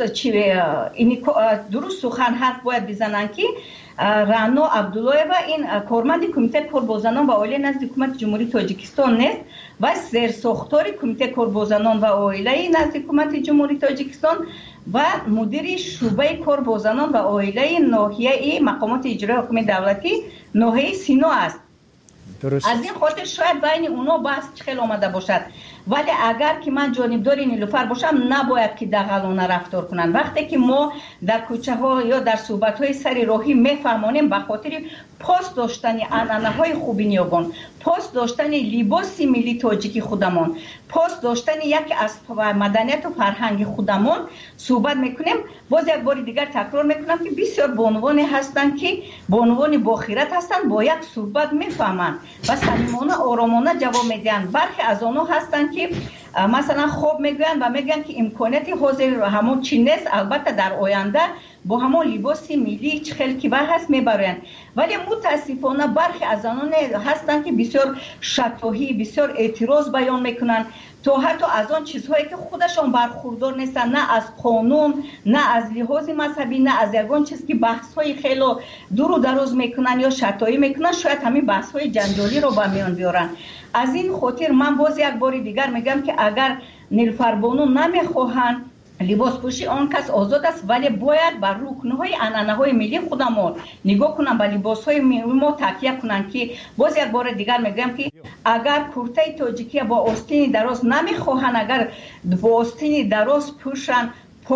درست سخن حرف باید بزنن که رانو عبدالله و این کارمند کمیته کاربازانان و عائله نزد حکومت جمهوری تاجیکستان نیست و سرساختار کمیته کاربازانان و عائله نزد حکومت جمهوری تاجیکستان و مدیر شعبه کاربازانان و عائله ناحیه مقامات اجرایی حکومت دولتی ناحیه سینا است. درست. از این خاطر شاید بین اونا بحث خیلی آمده باشد، ولی اگر که من جانبدار نیلوفر باشم نباید که دغلانه رفتار کنن. وقتی که ما در کوچه ها یا در صحبت های سر راهی میفهمانیم به خاطر پاس داشتن عنعنه های خوبی نیاگان، پاس داشتن لباس ملی تاجیکی خودمان، پاس داشتن یک از مدنیت و فرهنگ خودمان صحبت میکنیم. باز یک بار دیگر تکرار میکنم که بسیار بانوانی هستند که بانوان باخیرت هستند، با یک صحبت میفهمند و صمیمانه آرامانه جواب میدن. برخی از آنها هستند که مثلا خوب میگویند و میگن که امکاناتی حاضر همون چی نیست، البته در آینده با همون لباس ملی چه خیلی که هست میبرند. ولی متاسفانه برخی از آنان هستند که بسیار شفاهی، بسیار اعتراض بیان میکنن تو حتی از آن چیزهایی که خودشان برخوردار نیستن، نه از قانون، نه از لحاظ مذهبی، نه از یگان چیز که بحث‌های خیلی دور و دراز میکنن یا شتایی میکنن، شاید همین بحث‌های جنجالی رو به میان بیارن. از این خاطر من باز یک بار دیگر میگم که اگر نیلوفر بانو نمیخواهند لباس پوشی، آن کس آزاد است، ولی باید بر رکنهای عنعنه‌های ملی خودمان نگاه کنن، به لباس‌های ما تکیه کنن. که باز یک بار دیگر میگم که اگر کرته تاجیکی با آستین دراز نمیخواهند، اگر با آستین دراز پوشن،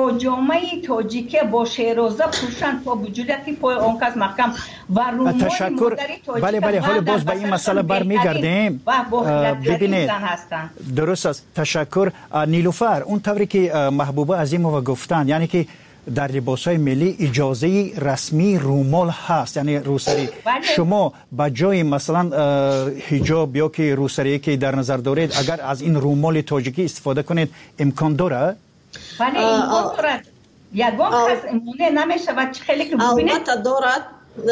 پاجامه تاجیکی با شیرازه پوشن تا بجولیتی پای آن کس محکم و رومال تشکر. بله حالا باز به این مسئله برمیگردیم. ببینید درست است. تشکر نیلوفر. اون طوری که محبوبه عظیمова گفتن، یعنی که در لباس‌های ملی اجازه رسمی رومال هست، یعنی روسری. شما با جای مثلا حجاب یا که روسری که در نظر دارید، اگر از این رومال تاجیکی استفاده کنید امکان داره؟ ولی امکان دارد. یگان کس امونه نمیشه و خیلی که ببینید البته دارد.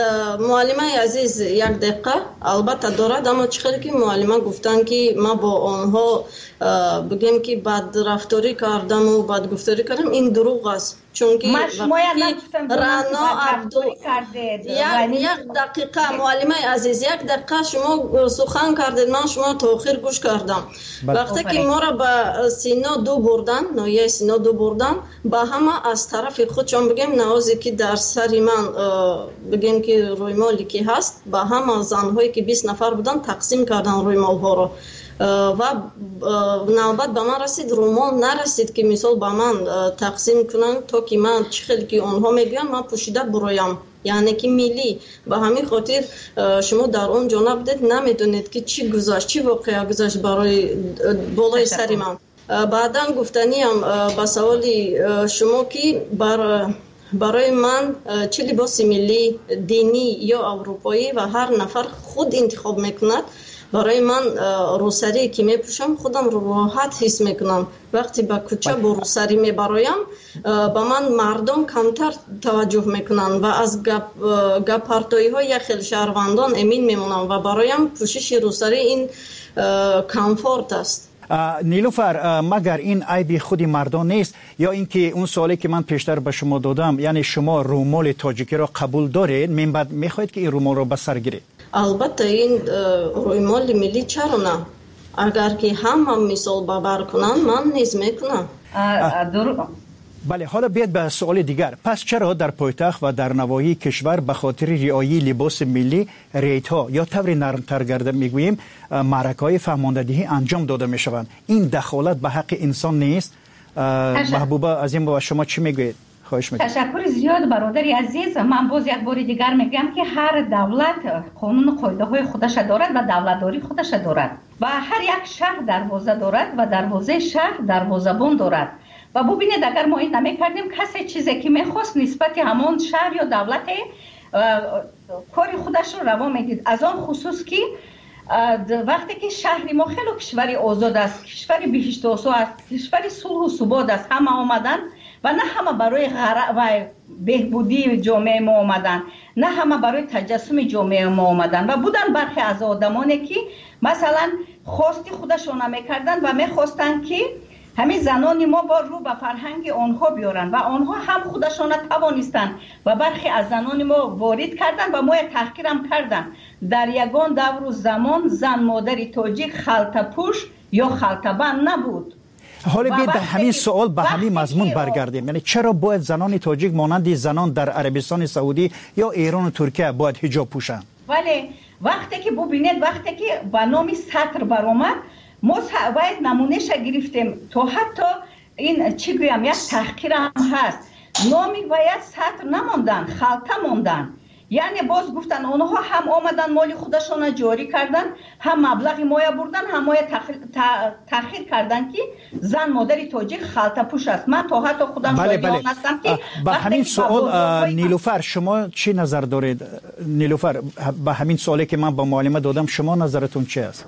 معلمه عزیز یک دقیقه، البته دارد، اما خیلی که معلمه گفتن که ما با آنها بگیم که بد رفتاری کردم و بد گفتاری کردم، این دروغ است. چون که رانا یک دقیقه معلمه عزیز، یک دقیقه شما سخن کردید، من شما تاخیر گوش کردم. وقتی که ما را به سینا دو بردن، ناحیه سینا دو بردن، با همه از طرف خودشان بگیم نوازی که در سری من بگیم که رویمالی که هست، با همه زنهایی که 20 نفر بودن تقسیم کردن رویمال ها را و نوبت به من رسید، رومال نرسید که مثال به من تقسیم کنن تا که من چه خیلی که آنها میگن من پوشیده برایم، یعنی که ملی. به همین خاطر شما در اون جا نبودید، نمیدونید که چی گذشت، چی واقعا گذشت برای بالای سری من. بعدا گفتنیم به سوالی شما که برای من چه لباس ملی دینی یا اروپایی و هر نفر خود انتخاب میکند، برای من روسری که میپوشم خودم رو راحت حس میکنم. وقتی به کوچه با روسری میبرایم با من مردم کمتر توجه میکنن و از گپارتایی های خیلی شهروندان امین میمونم و برایم پوشش روسری این کامفورت است. نیلوفر، مگر این عیب خودی مردان نیست یا اینکه اون سوالی که من پیشتر به شما دادم، یعنی شما رومال تاجیکی را قبول دارید، من بعد میخواید که این رومال را به سر گیرید؟ البته این رویمال ملی چرا نه؟ اگر که هم مثال باور کنن من نیز میکنم. بله، حالا بیاد به سوال دیگر. پس چرا در پایتخت و در نواحی کشور به خاطر رعایت لباس ملی ریت‌ها یا طور نرمتر گرده میگوییم معرکه‌های فهماندهی انجام داده میشوند؟ این دخالت به حق انسان نیست؟ محبوبه عظیم با شما چی میگویید؟ تشکر زیاد برادری عزیز. من باز یک بار دیگر میگم که هر دولت قانون و قاعده های خودش دارد و دولتداری خودش دارد و هر یک شهر دروازه دارد و دروازه شهر دروازه‌بان دارد. و ببینید اگر ما این نمی‌کردیم کسی چیزی که می‌خواست نسبت همان شهر یا دولت کاری خودش رو روا میدید. از آن خصوص که وقتی که شهر ما خیلی کشوری آزاد است، کشوری بهشت آسا است، کشوری صلح و ثبات است، همه آمدن و نه همه برای و بهبودی جامعه ما آمدن، نه همه برای تجسم جامعه ما آمدن و بودن برخی از آدمانی که مثلا خواستی خودشون میکردن و میخواستن که همین زنان ما با رو به فرهنگ آنها بیارن و آنها هم خودشان توانستن و برخی از زنان ما وارد کردن و ما تحقیر هم کردن. در یگان دور و زمان زن مادری تاجیک خلطه پوش یا خلطه بند نبود. حالا بیاید به همین سوال به همین مضمون برگردیم. یعنی چرا باید زنان تاجیک مانند زنان در عربستان سعودی یا ایران و ترکیه باید حجاب پوشن؟ ولی وقتی که ببینید وقتی که به نام سطر برآمد ما باید نمونهش گرفتیم تا حتی این چی گویم یک تحقیر هم هست. نامی باید سطر نماندن، خلطه ماندن. یعنی باز گفتن اونها هم آمدن مال خودشون جاری کردن، هم مبلغ مایه بردن، هم مایه تأخیر کردن که زن مادری تاجیک خلطه پوش است. من تا حتی خودم شایدان هستم که با همین سوال نیلوفر شما چی نظر دارید؟ نیلوفر با همین سوالی که من با معلمه دادم شما نظرتون چی است؟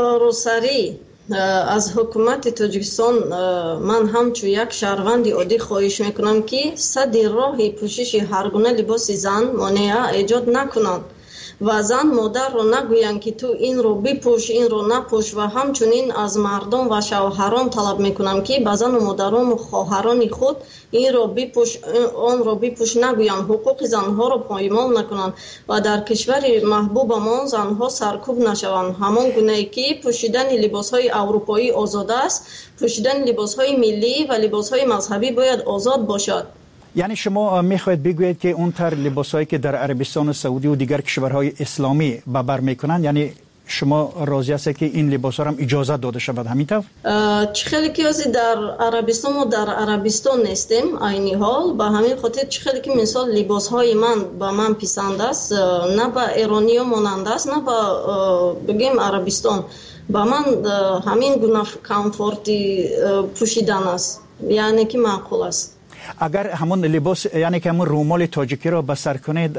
روسری از حکومت تاجیکستان من همچون یک شهروند عادی خواهش میکنم که صد راه پوشش هر گونه لباس زن مانع ایجاد نکنند و زن مادر رو نگویند که تو این رو بپوش این رو نپوش و همچنین از مردم و شوهران طلب میکنم که به زن و مادران و خواهران خود این رو بپوش آن رو بپوش نگویند، حقوق زنها رو پایمال نکنند و در کشور محبوب ما زنها سرکوب نشوند. همان گونه که پوشیدن لباسهای اروپایی آزاد است، پوشیدن لباسهای ملی و لباسهای مذهبی باید آزاد باشد. یعنی شما میخواید بگویید که اون تر لباسایی که در عربستان سعودی و دیگر کشورهای اسلامی به بر میکنن، یعنی شما راضی هستید که این لباسا هم اجازه داده شود همینطور؟ چه خیلی که در عربستان و در عربستان نیستیم عینی حال، به همین خاطر چه خیلی که مثال لباسهای من به من پسند است، نه به ایرانی ها مانند است نه به بگیم عربستان، به من همین گونه کامفورتی پوشیدن است، یعنی که معقول است. اگر همون لباس یعنی که همون رومال تاجیکی را به سر کنید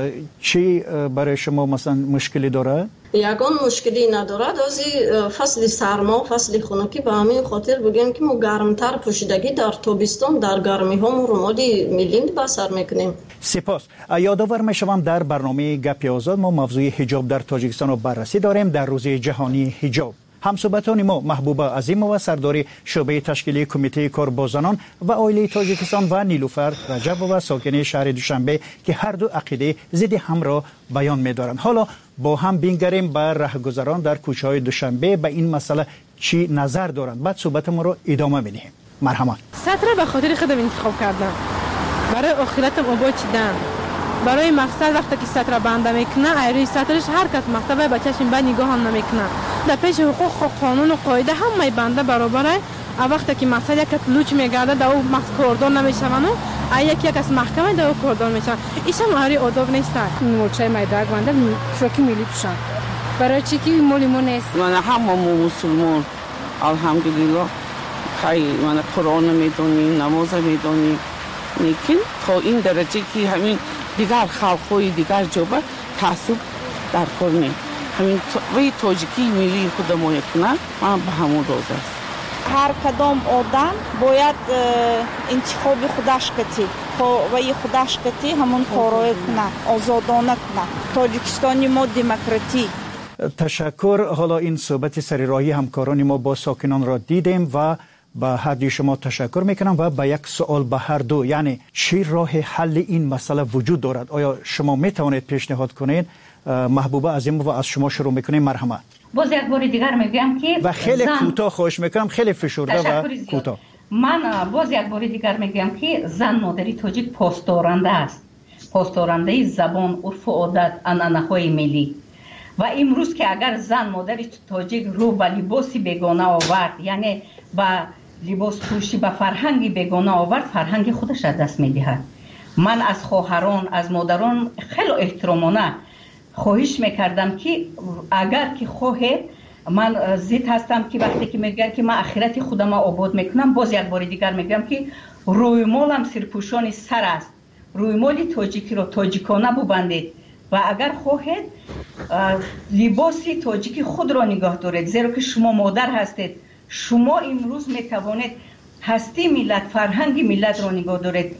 چی برای شما مثلا مشکلی داره؟ یگان مشکلی ندارد، از فصل سرما فصل خنکی به همین خاطر بگیم که ما گرمتر پوشیدگی در تابستان در گرمی ها ما رومالی میلیند به سر میکنیم. سپاس. یادآور میشوم در برنامه گپ آزاد ما موضوع حجاب در تاجیکستان رو بررسی داریم در روز جهانی حجاب. همصحبتان ما محبوبه عظیمова سردار شعبه تشکیلی کمیته کار با زنان و عائله تاجیکستان و نیلوفر رجبova ساکن شهر دوشنبه که هر دو عقیده ضد هم را بیان می‌دارند. حالا با هم بینگریم به راهگذران در کوچه‌های دوشنبه به این مسئله چی نظر دارند. بعد صحبت ما رو ادامه می‌دهیم. مرحبا. سطر به خاطر خودم انتخاب کردم. برای آخرتم آباد چیدن. برای مقصد وقتی که سطر بنده میکنه ایروی سطرش هر کس مکتب بچه‌ش به نگاه هم نمیکنه. در پیش حقوق قانون و قاعده همه بنده برابره. وقتی که مقصد یک لوچ میگرده در اون مقصد کردان نمیشوند و یک از محکمه در اون کردان میشوند. ایش هم هری آداب نیست. موچه مایدار بنده شوکی میلی پوشن. برای چی که مولیمون نیست. من همه مسلمان الحمدلله خیلی من قرآن میدونی نماز میدونی لیکن تا این درجه که همین دیگر خلقهای دیگر جوبه تعصب در کار نیم. همین وی تاجیکی ملی خود ما کنه من به همون روز است. هر کدام آدم باید انتخاب خودش کتی وی خودش کتی همون کارای کنه آزادانه کنه. تاجیکستانی ما دموکراتی. تشکر. حالا این صحبت سرراهی همکاران ما با ساکنان را دیدیم و با هر دوی شما تشکر میکنم و با یک سوال به هر دو، یعنی چی راه حل این مسئله وجود دارد؟ آیا شما میتوانید پیشنهاد کنید؟ محبوبه عظیمova از شما شروع میکنیم. مرحبا. باز یک بار دیگر میگم که و خیلی کوتاه خواهش میکنم، خیلی فشرده و کوتاه. من باز یک بار دیگر میگم که زن مادری تاجیک پاسدارنده است، پاسدارنده زبان، عرف و عادت، عنعنه‌های ملی. و امروز که اگر زن مادری تاجیک رو به لباسی بیگانه آورد، یعنی با لباس پوشی به فرهنگی بیگانه آورد، فرهنگ خودش از دست میدهد. من از خواهران از مادران خیلی احترامانه خواهش میکردم که اگر که خواهید من ضد هستم که وقتی که میگن که من آخرت خودم آباد میکنم، باز یک بار دیگر میگم که روی مالم سرپوشان سر است. روی مال تاجیکی رو تاجیکانه ببندید و اگر خواهید لباسی تاجیکی خود را نگاه دارید، زیرا که شما مادر هستید. شما امروز میتوانید هستی ملت، فرهنگ ملت را نگاه دارید.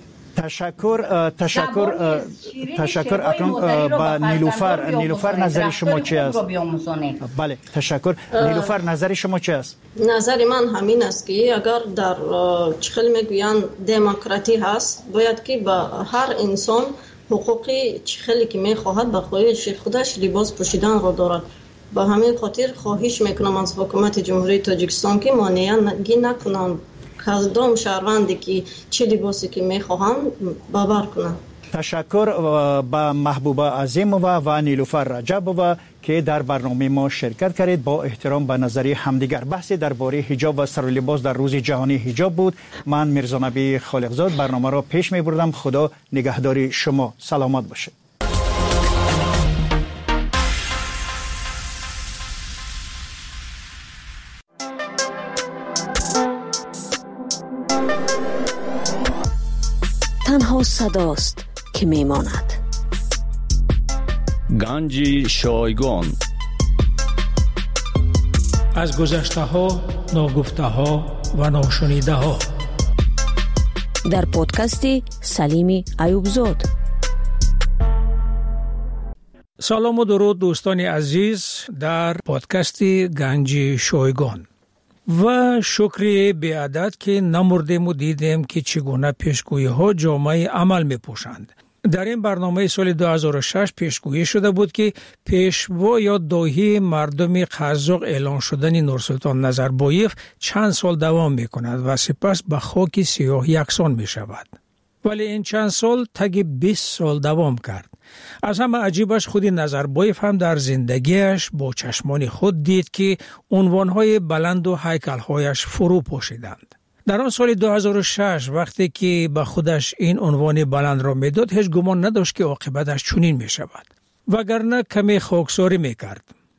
تشکر اکنون با نیلوفر نظر شما چی است؟ بله تشکر. نیلوفر نظر شما چی است؟ نظر من همین است که اگر در چخل میگویند دموکراتی هست، باید که با هر انسان حقوقی چخلی که میخواهد به خودش لباس پوشیدن را دارد. با همین خاطر خواهش میکنم از حکومت جمهوری تاجیکستان که مانعی نکنند کدام شهروندی که چه لباسی که میخواهند باور کنند. تشکر با محبوبه عظیمووا و نیلوفر رجبووا که در برنامه ما شرکت کردید. با احترام به نظری همدیگر بحث درباره حجاب و سر و لباس در روز جهانی حجاب بود. من میرزا نبی خالقزاد برنامه را پیش میبردم. خدا نگهداری شما. سلامت باشید. تنها صداست که میماند. گنج شایگان. از گذشته ها، ناگفته ها و ناشنیده ها. در پادکست سلیمی ایوبزاد. سلام و درود دوستان عزیز در پادکست گنج شایگان. و شکر بی‌عدد که نمردیم و دیدیم که چگونه پیشگویی ها جامعه عمل می پوشند. در این برنامه سال 2006 پیشگویی شده بود که پیشوا یا داهی مردم قزاق اعلان شدن نورسلطان نظربایف چند سال دوام می کند و سپس به خاک سیاه یکسان می شود. ولی این چند سال تگ 20 سال دوام کرد. از همه عجیبش خود نظربایف هم در زندگیش با چشمان خود دید که عنوانهای بلند و هیکلهایش فرو پاشیدند. در آن سال 2006 وقتی که به خودش این عنوان بلند را میداد هیچ گمان نداشت که عاقبتش چنین می شود. وگرنه کمی خاکساری می کرد.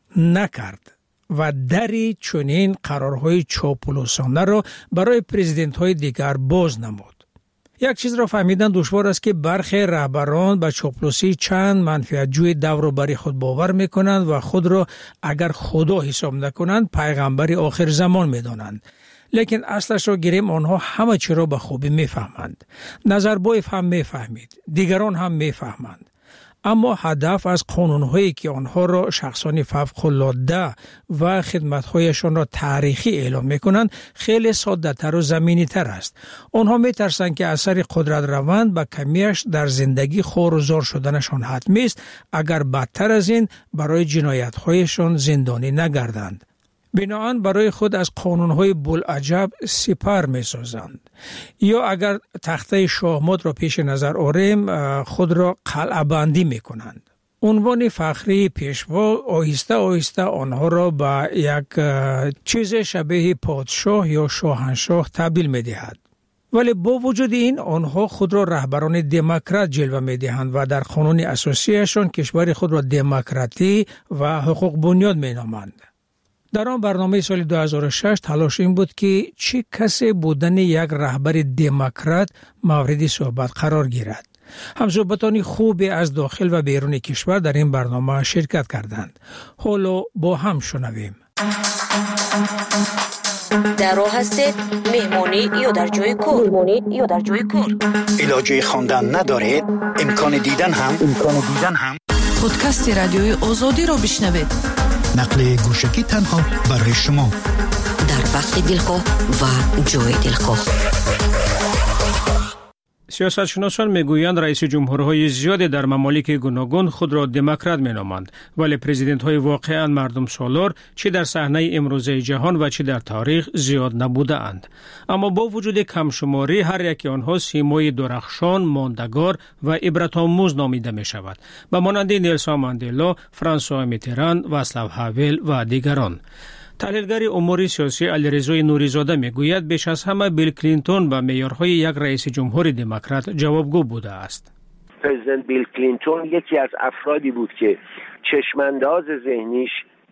نکرد. و دری چنین قرارهای چاپلوسانه را برای پرزیدنت های دیگر باز نمود. یک چیز را فهمیدن دشوار است که برخی رهبران به چاپلوسی چند منفعت‌جوی دوروبر خود باور می‌کنند و خود را اگر خدا حساب نکنند پیغمبر آخر زمان می‌دانند. لیکن اصلش را گیریم آنها همه چی را به خوبی می‌فهمند. نظربایف هم می‌فهمید، دیگران هم می‌فهمند. اما هدف از قانون‌هایی که آنها را شخصان فوق‌العاده و خدمت‌هایشان را تاریخی اعلام می‌کنند خیلی ساده‌تر و زمینی‌تر است. آنها می‌ترسند که اثر قدرت روند به کمیش در زندگی خور و زار شدنشان حتمی است اگر بدتر از این برای جنایت‌هایشان زندانی نگردند. بنابراین برای خود از قانون‌های بوالعجب سپر می‌سازند. یا اگر تخته شاهمات را پیش نظر آوریم خود را قلعه بندی می‌کنند. عنوان فخری پیشوا آهسته آهسته آنها را به یک چیز شبیه پادشاه یا شاهنشاه تبدیل می‌دهد. ولی با وجود این آنها خود را رهبران دموکرات جلوه می‌دهند و در قانون اساسیشان کشور خود را دموکراتی و حقوق بنیاد می‌نامند. در آن برنامه سال 2006 تلاش این بود که چه کسی بودن یک رهبر دموکرات مورد صحبت قرار گیرد. همصحبتان خوبی از داخل و بیرون کشور در این برنامه شرکت کردند. حالا با هم شنویم. در راه هستید مهمانی یا در جای کار؟ علاجه خواندن ندارید؟ امکان دیدن هم پادکست رادیوی آزادی را بشنوید. نقل گوشکی تنها برای شما در وقت دلخواه و جای دلخواه. سیاستشناسان میگویند رئیس جمهورهای زیادی در ممالک گوناگون خود را دموکرات مینامند، ولی پرزیدنت‌های واقعاً مردم سالار چه در صحنه امروزه جهان و چه در تاریخ زیاد نبوده اند. اما با وجود کمشماری هر یک آنها سیمای درخشان، ماندگار و عبرت‌آموز نامیده می شود. به مانند نیلسون ماندلا، فرانسوا میتران، واصلاو هاول و دیگران. تحلیلگر امور سیاسی علیرضا نوری‌زاده میگوید بیش از همه بیل کلینتون به معیارهای یک رئیس جمهور دموکرات جوابگو بوده است. پرزیدنت بیل کلینتون یکی از افرادی بود که چشمانداز ذهنیش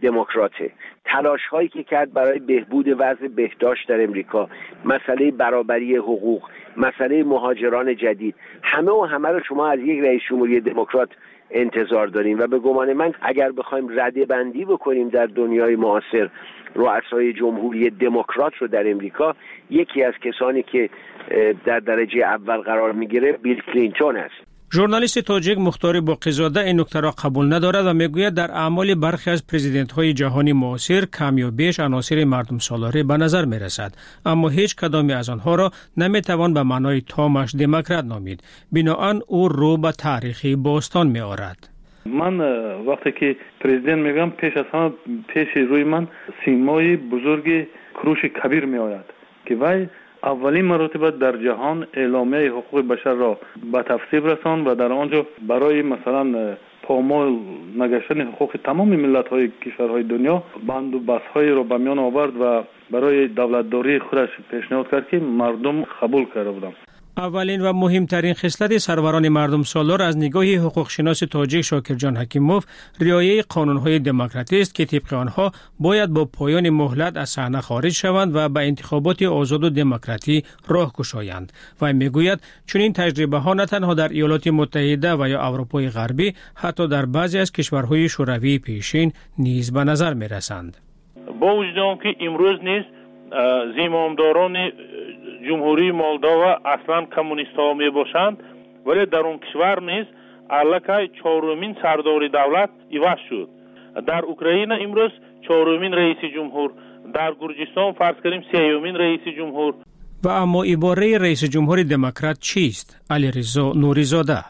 دموکراته. تلاش هایی که کرد برای بهبود وضع بهداشت در امریکا، مسئله برابری حقوق، مسئله مهاجران جدید، همه رو شما از یک رئیس جمهوری دموکرات انتظار داریم و به گمان من اگر بخوایم رده بندی بکنیم در دنیای معاصر رؤسای جمهوری دموکرات رو در امریکا، یکی از کسانی که در درجه اول قرار میگیره بیل کلینتون است. ژورنالیست تاجیک مختار باقی‌زاده این نکته را قبول ندارد و میگوید در اعمال برخی از پرزیدنت‌های جهانی معاصر کم یا بیش عناصر مردم سالاری به نظر می‌رسد، اما هیچ کدامی از آنها را نمی‌توان به معنای تامش دموکرات نامید. بنابراین او رو به تاریخی باستان می‌آورد. من وقتی که پرزیدنت میگم پیش از همه پیش روی من سیمای بزرگ کروش کبیر میآید که وی اولین مرتبه در جهان اعلامیه حقوق بشر را به تصویب رساند و در آنجا برای مثلا پامال نگشتن حقوق تمام ملت‌های کشورهای دنیا بند و بست‌های را به میان آورد و برای دولتداری خودش پیشنهاد کرد که مردم قبول کرده بودند. اولین و مهمترین خصلت سروران مردم سالار از نگاه حقوق شناس تاجیک شاکرجان حکیموف رعایت قانون‌های دموکراتی است که طبق آنها باید با پایان مهلت از صحنه خارج شوند و به انتخابات آزاد و دموکراتی راه گشایند. و میگوید چون این تجربه ها نه تنها در ایالات متحده و یا اروپای غربی، حتی در بعضی از کشورهای شوروی پیشین نیز به نظر می‌رسند. با وجود آنکه امروز نیز زمامداران جمهوری مولداوا اصلا کمونیست ها می باشند، ولی در اون کشور نیز الکای چهارمین سردار دولت عوض شد. در اوکراین امروز چهارمین رئیس جمهور، در گرجستان فرض کنیم سومین رئیس جمهور. و اما عباره رئیس جمهور دموکرات چیست؟ علیرضا نوری‌زاده.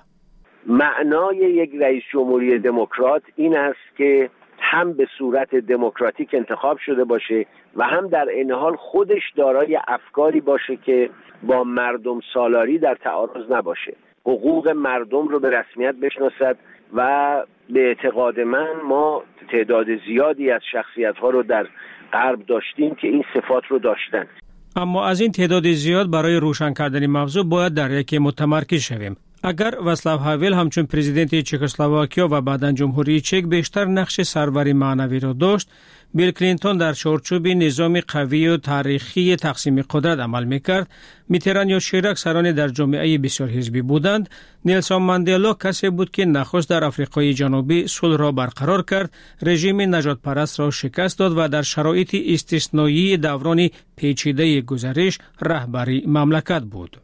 معنای یک رئیس جمهوری دموکرات این است که هم به صورت دموکراتیک انتخاب شده باشه و هم در این حال خودش دارای افکاری باشه که با مردم سالاری در تعارض نباشه، حقوق مردم رو به رسمیت بشناسد و به اعتقاد من ما تعداد زیادی از شخصیت‌ها رو در غرب داشتیم که این صفات رو داشتن. اما از این تعداد زیاد برای روشن کردن موضوع باید در یک متمرکز شویم. اگر واصلاو هاول همچون پرزیدنت چکسلواکیا و بعداً جمهوری چک بیشتر نقش سروری معنوی را داشت، بیل کلینتون در چارچوب نظام قوی و تاریخی تقسیم قدرت عمل میکرد، میتران یا شیراک سران در جامعه بسیار حزبی بودند، نیلسون ماندلا کسی بود که نخست در آفریقای جنوبی صلح را برقرار کرد، رژیم نجات پرست را شکست داد و در شرایط استثنایی دوران پیچیده گذشته رهبری مملکت بود.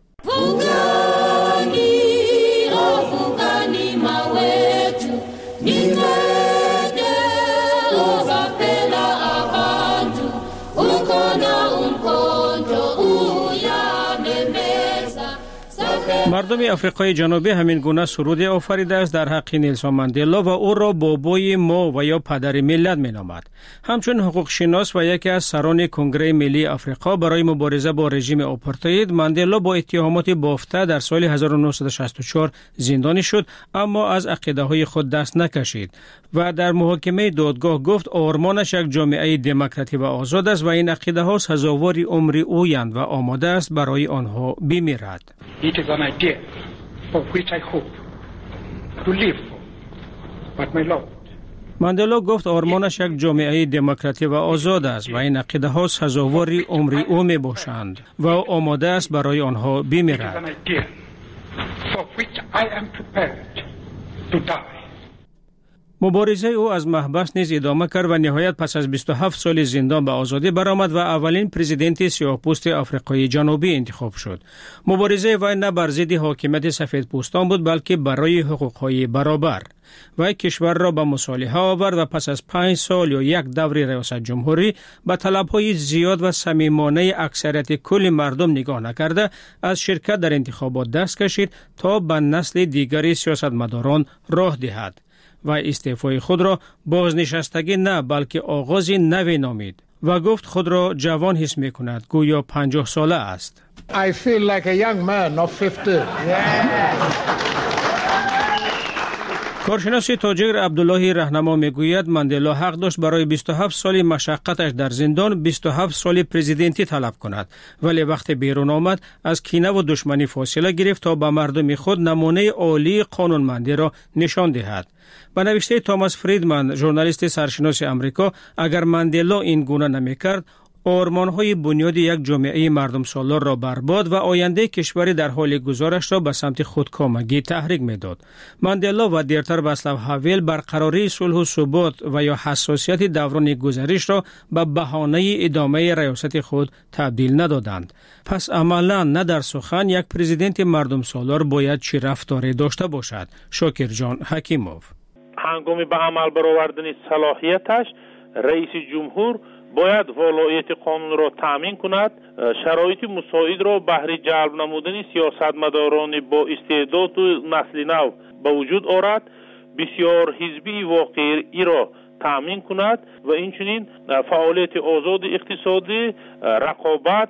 مردم آفریقای جنوبی همین گونه سرود آفریده است در حق نیلسون ماندلا و او را بابای ما و یا پدر ملت مینامد. همچون حقوق شناس و یکی از سران کنگره ملی آفریقا برای مبارزه با رژیم آپارتاید، ماندلا با اتهامات بافته در سال 1964 زندانی شد، اما از عقیده‌های خود دست نکشید و در محاکمه دادگاه گفت آرمانش یک جامعه دموکراتی و آزاد است و این عقیده‌ها سزاوار عمر اویند و آماده است برای آنها بمیرد. It is an idea for which I hope to live for, but my Lord. ماندلا گفت آرمانش یک جامعه دموکراتی و آزاد است و این عقیده ها سزاوار عمر او می باشند و آماده است برای آنها بمیرد. مبارزه او از محبس نیز ادامه کرد و نهایت پس از 27 سال زندان به آزادی برآمد و اولین پرزیدنت سیاه‌پوست آفریقای جنوبی انتخاب شد. مبارزه وی نه بر ضد حاکمیت سفیدپوستان بود بلکه برای حقوق‌های برابر. وی کشور را به مصالحه آورد و پس از 5 سال یا یک دور ریاست جمهوری به طلب‌های زیاد و صمیمانه اکثریت کل مردم نگاه نکرده از شرکت در انتخابات دست کشید تا به نسل دیگری سیاستمداران راه دهد و استعفای خود را بازنشستگی نه بلکه آغاز نوی نامید و گفت خود را جوان حس می کند، گویا 50 ساله است. I feel like a young man of 50. کارشناس تاجر عبدالله رهنما میگوید ماندلا حق داشت برای 27 سال مشقتش در زندان 27 سال پرزیدنتی طلب کند، ولی وقتی بیرون آمد از کینه و دشمنی فاصله گرفت تا به مردم خود نمونه عالی قانونمندی را نشان دهد. به نوشته توماس فریدمن، ژورنالیست سرشناس آمریکا، اگر ماندلا این گونه نمیکرد، آرمان‌های بنیادی یک جامعه مردم سالار را برباد و آینده کشوری در حال گذارش را به سمت خودکامگی تحریک می‌داد. ماندلا و دیرتر واصلاو هاول برقراری صلح و ثبات و یا حساسیت دوران گذشته را به بهانه ادامه ریاست خود تبدیل ندادند. پس عملاً نه در سخن یک پرزیدنت مردم سالار باید چه رفتاری داشته باشد؟ شاکر جان حکیموف. هنگام به عمل برآوردن صلاحیتش رئیس جمهور باید ولایت قانون را تامین کند، شرایط مساعد را بهر جلب نمودن سیاستمداران با استعداد و نسل نو به وجود آورد، بسیار حزبی واقعی را تامین کند و اینچنین فعالیت آزاد اقتصادی، رقابت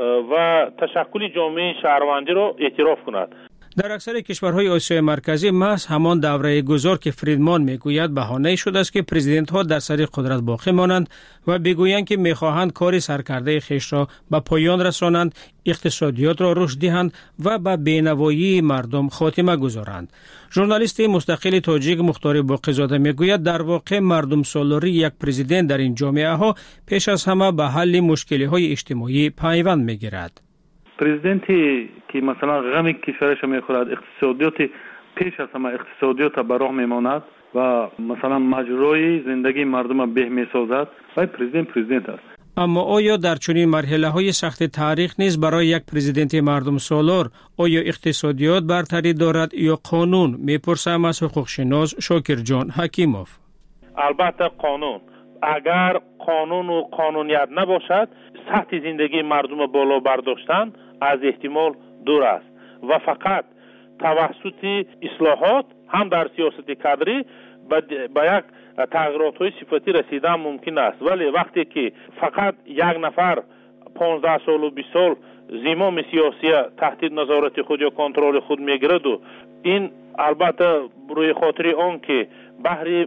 و تشکل جامعه شهروندی را اعتراف کند. در اکثر کشورهای آسیای مرکزی محض همان دوره گذار که فریدمان میگوید بهانه شده است که پرزیدنت ها در سر قدرت باقی مانند و بگویند که میخواهند کار سرکرده خیش را به پایان رسانند، اقتصادیات را رشد دهند و به بینوایی مردم خاتمه گذارند. ژورنالیست مستقل تاجیک مختار باقی‌زاده میگوید در واقع مردم سالاری یک پرزیدنت در این جامعه ها پیش از همه به حل مشکلی های اجتماعی پیوند میگیرد. پرزیدنتی که مثلا غم کشورش میخورد، اقتصادیات پیش از همه اقتصادیات به راه میماند و مثلا مجرای زندگی مردم به میسازد و پرزیدنت است. اما آیا در چنین مرحله های سخت تاریخ نیز برای یک پرزیدنت مردم سالار آیا اقتصادیات برتری دارد یا قانون؟ میپرسم از حقوق شناس شاکر جان حکیموف. البته قانون. اگر قانون و قانونیت نباشد، سطح زندگی مردم بالا برداشتن از احتمال دور است و فقط توسط اصلاحات هم در سیاست کادری به یک تغییرات‌های صفتی رسیدن ممکن است. ولی وقتی که فقط یک نفر 15 سال و 20 سال زمام سیاسی تحت نظارت خود یا کنترل خود میگیرد و این البته روی خاطر آن که بهر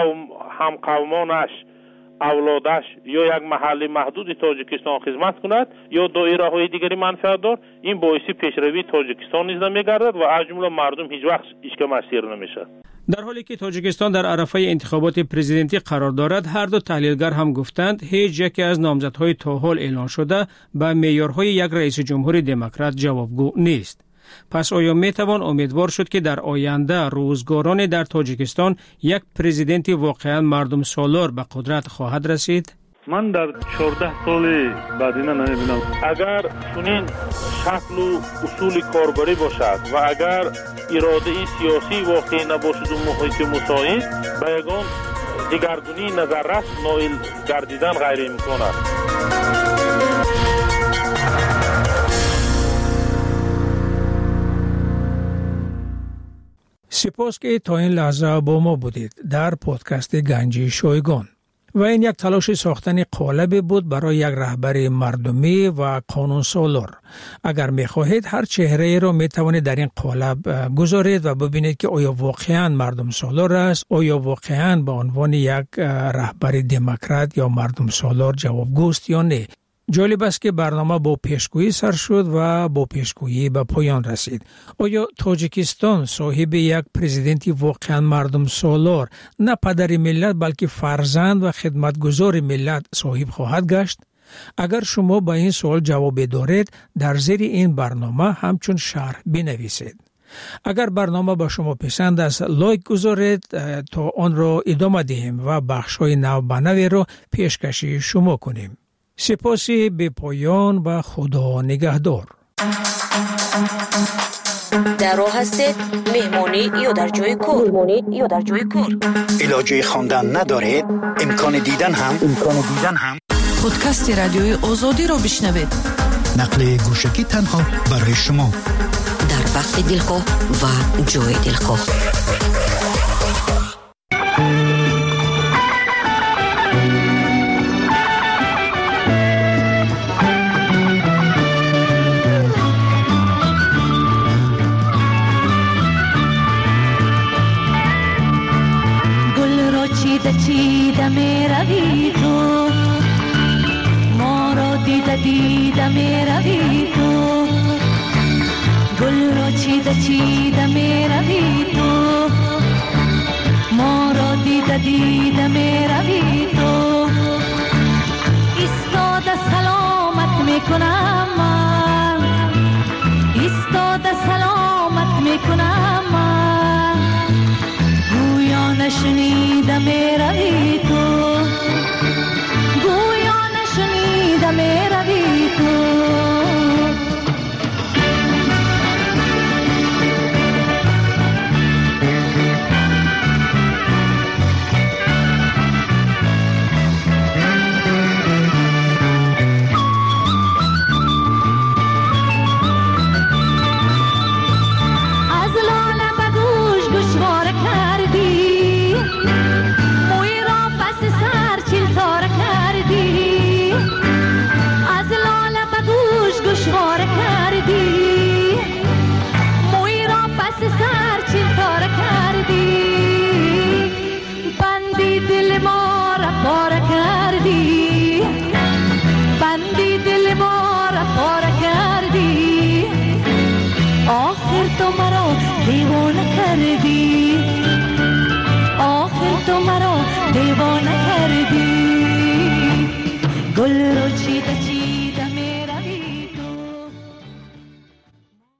هم قومانش، اولادش یا یک محل محدود تاجیکستان خدمت کند یا دایره های دیگری منفعت دار، این باعث پیشروی تاجیکستان نیز نمیگردد و از جمله مردم هیچ وقت اشک مسیر نمیشه. در حالی که تاجیکستان در عرصه انتخابات پرزیدنتی قرار دارد، هر دو تحلیلگر هم گفتند هیچ یکی از نامزدهای تا حال اعلان شده به معیارهای یک رئیس جمهور دموکرات جوابگو نیست. پس آیا میتوان امیدوار شد که در آینده روزگاران در تاجیکستان یک پرزیدنت واقعا مردم سالار به قدرت خواهد رسید؟ من در 14 سال بعدینه نمیبینم. اگر چنین شکل و اصول کاربری باشد و اگر اراده سیاسی واقعی نباشد و محیط مساعد، به یگان دگرگونی نظررس نائل گردیدن غیر امکان است. سپاس که تا این لحظه با ما بودید در پادکست گنجی شایگان. و این یک تلاش ساختن قالب بود برای یک رهبر مردمی و قانون سالار. اگر می خواهید هر چهره را می توانید در این قالب گذارید و ببینید که آیا واقعا مردم سالار است، آیا واقعا به عنوان یک رهبر دموکرات یا مردم سالار جوابگوست یا نه. جالب است که برنامه با پیشگویی سر شد و با پیشگویی به پایان رسید. آیا تاجیکستان صاحب یک پرزیدنتی واقعا مردم سالار، نه پدر ملت بلکه فرزند و خدمتگزار ملت صاحب خواهد گشت؟ اگر شما با این سوال جواب دارید، در زیر این برنامه همچون شرح بنویسید. اگر برنامه با شما پسند است، لایک گذارید تا آن را ادامه دهیم و بخش‌های نو به نوی را پیشکشی شما کنیم. سپاسی به پایان و خدا نگهدار. در راه هستید، مهمانی یا در جای کار. علاجه خواندن ندارید؟ امکان دیدن هم پادکست رادیوی آزادی را بشنوید. نقل گوشکی تنها برای شما در وقت دلخواه و جای دلخواه. چیده چیده می روی تو، ما را دیده دیده می روی تو. ایستاده سلامت می کنم من، ایستاده سلامت می کنم من. گویا نشنیده می روی تو، گویا نشنیده می روی تو. دیوانه کردی، آخر تو مرا دیوانه کردی. گل رو چیده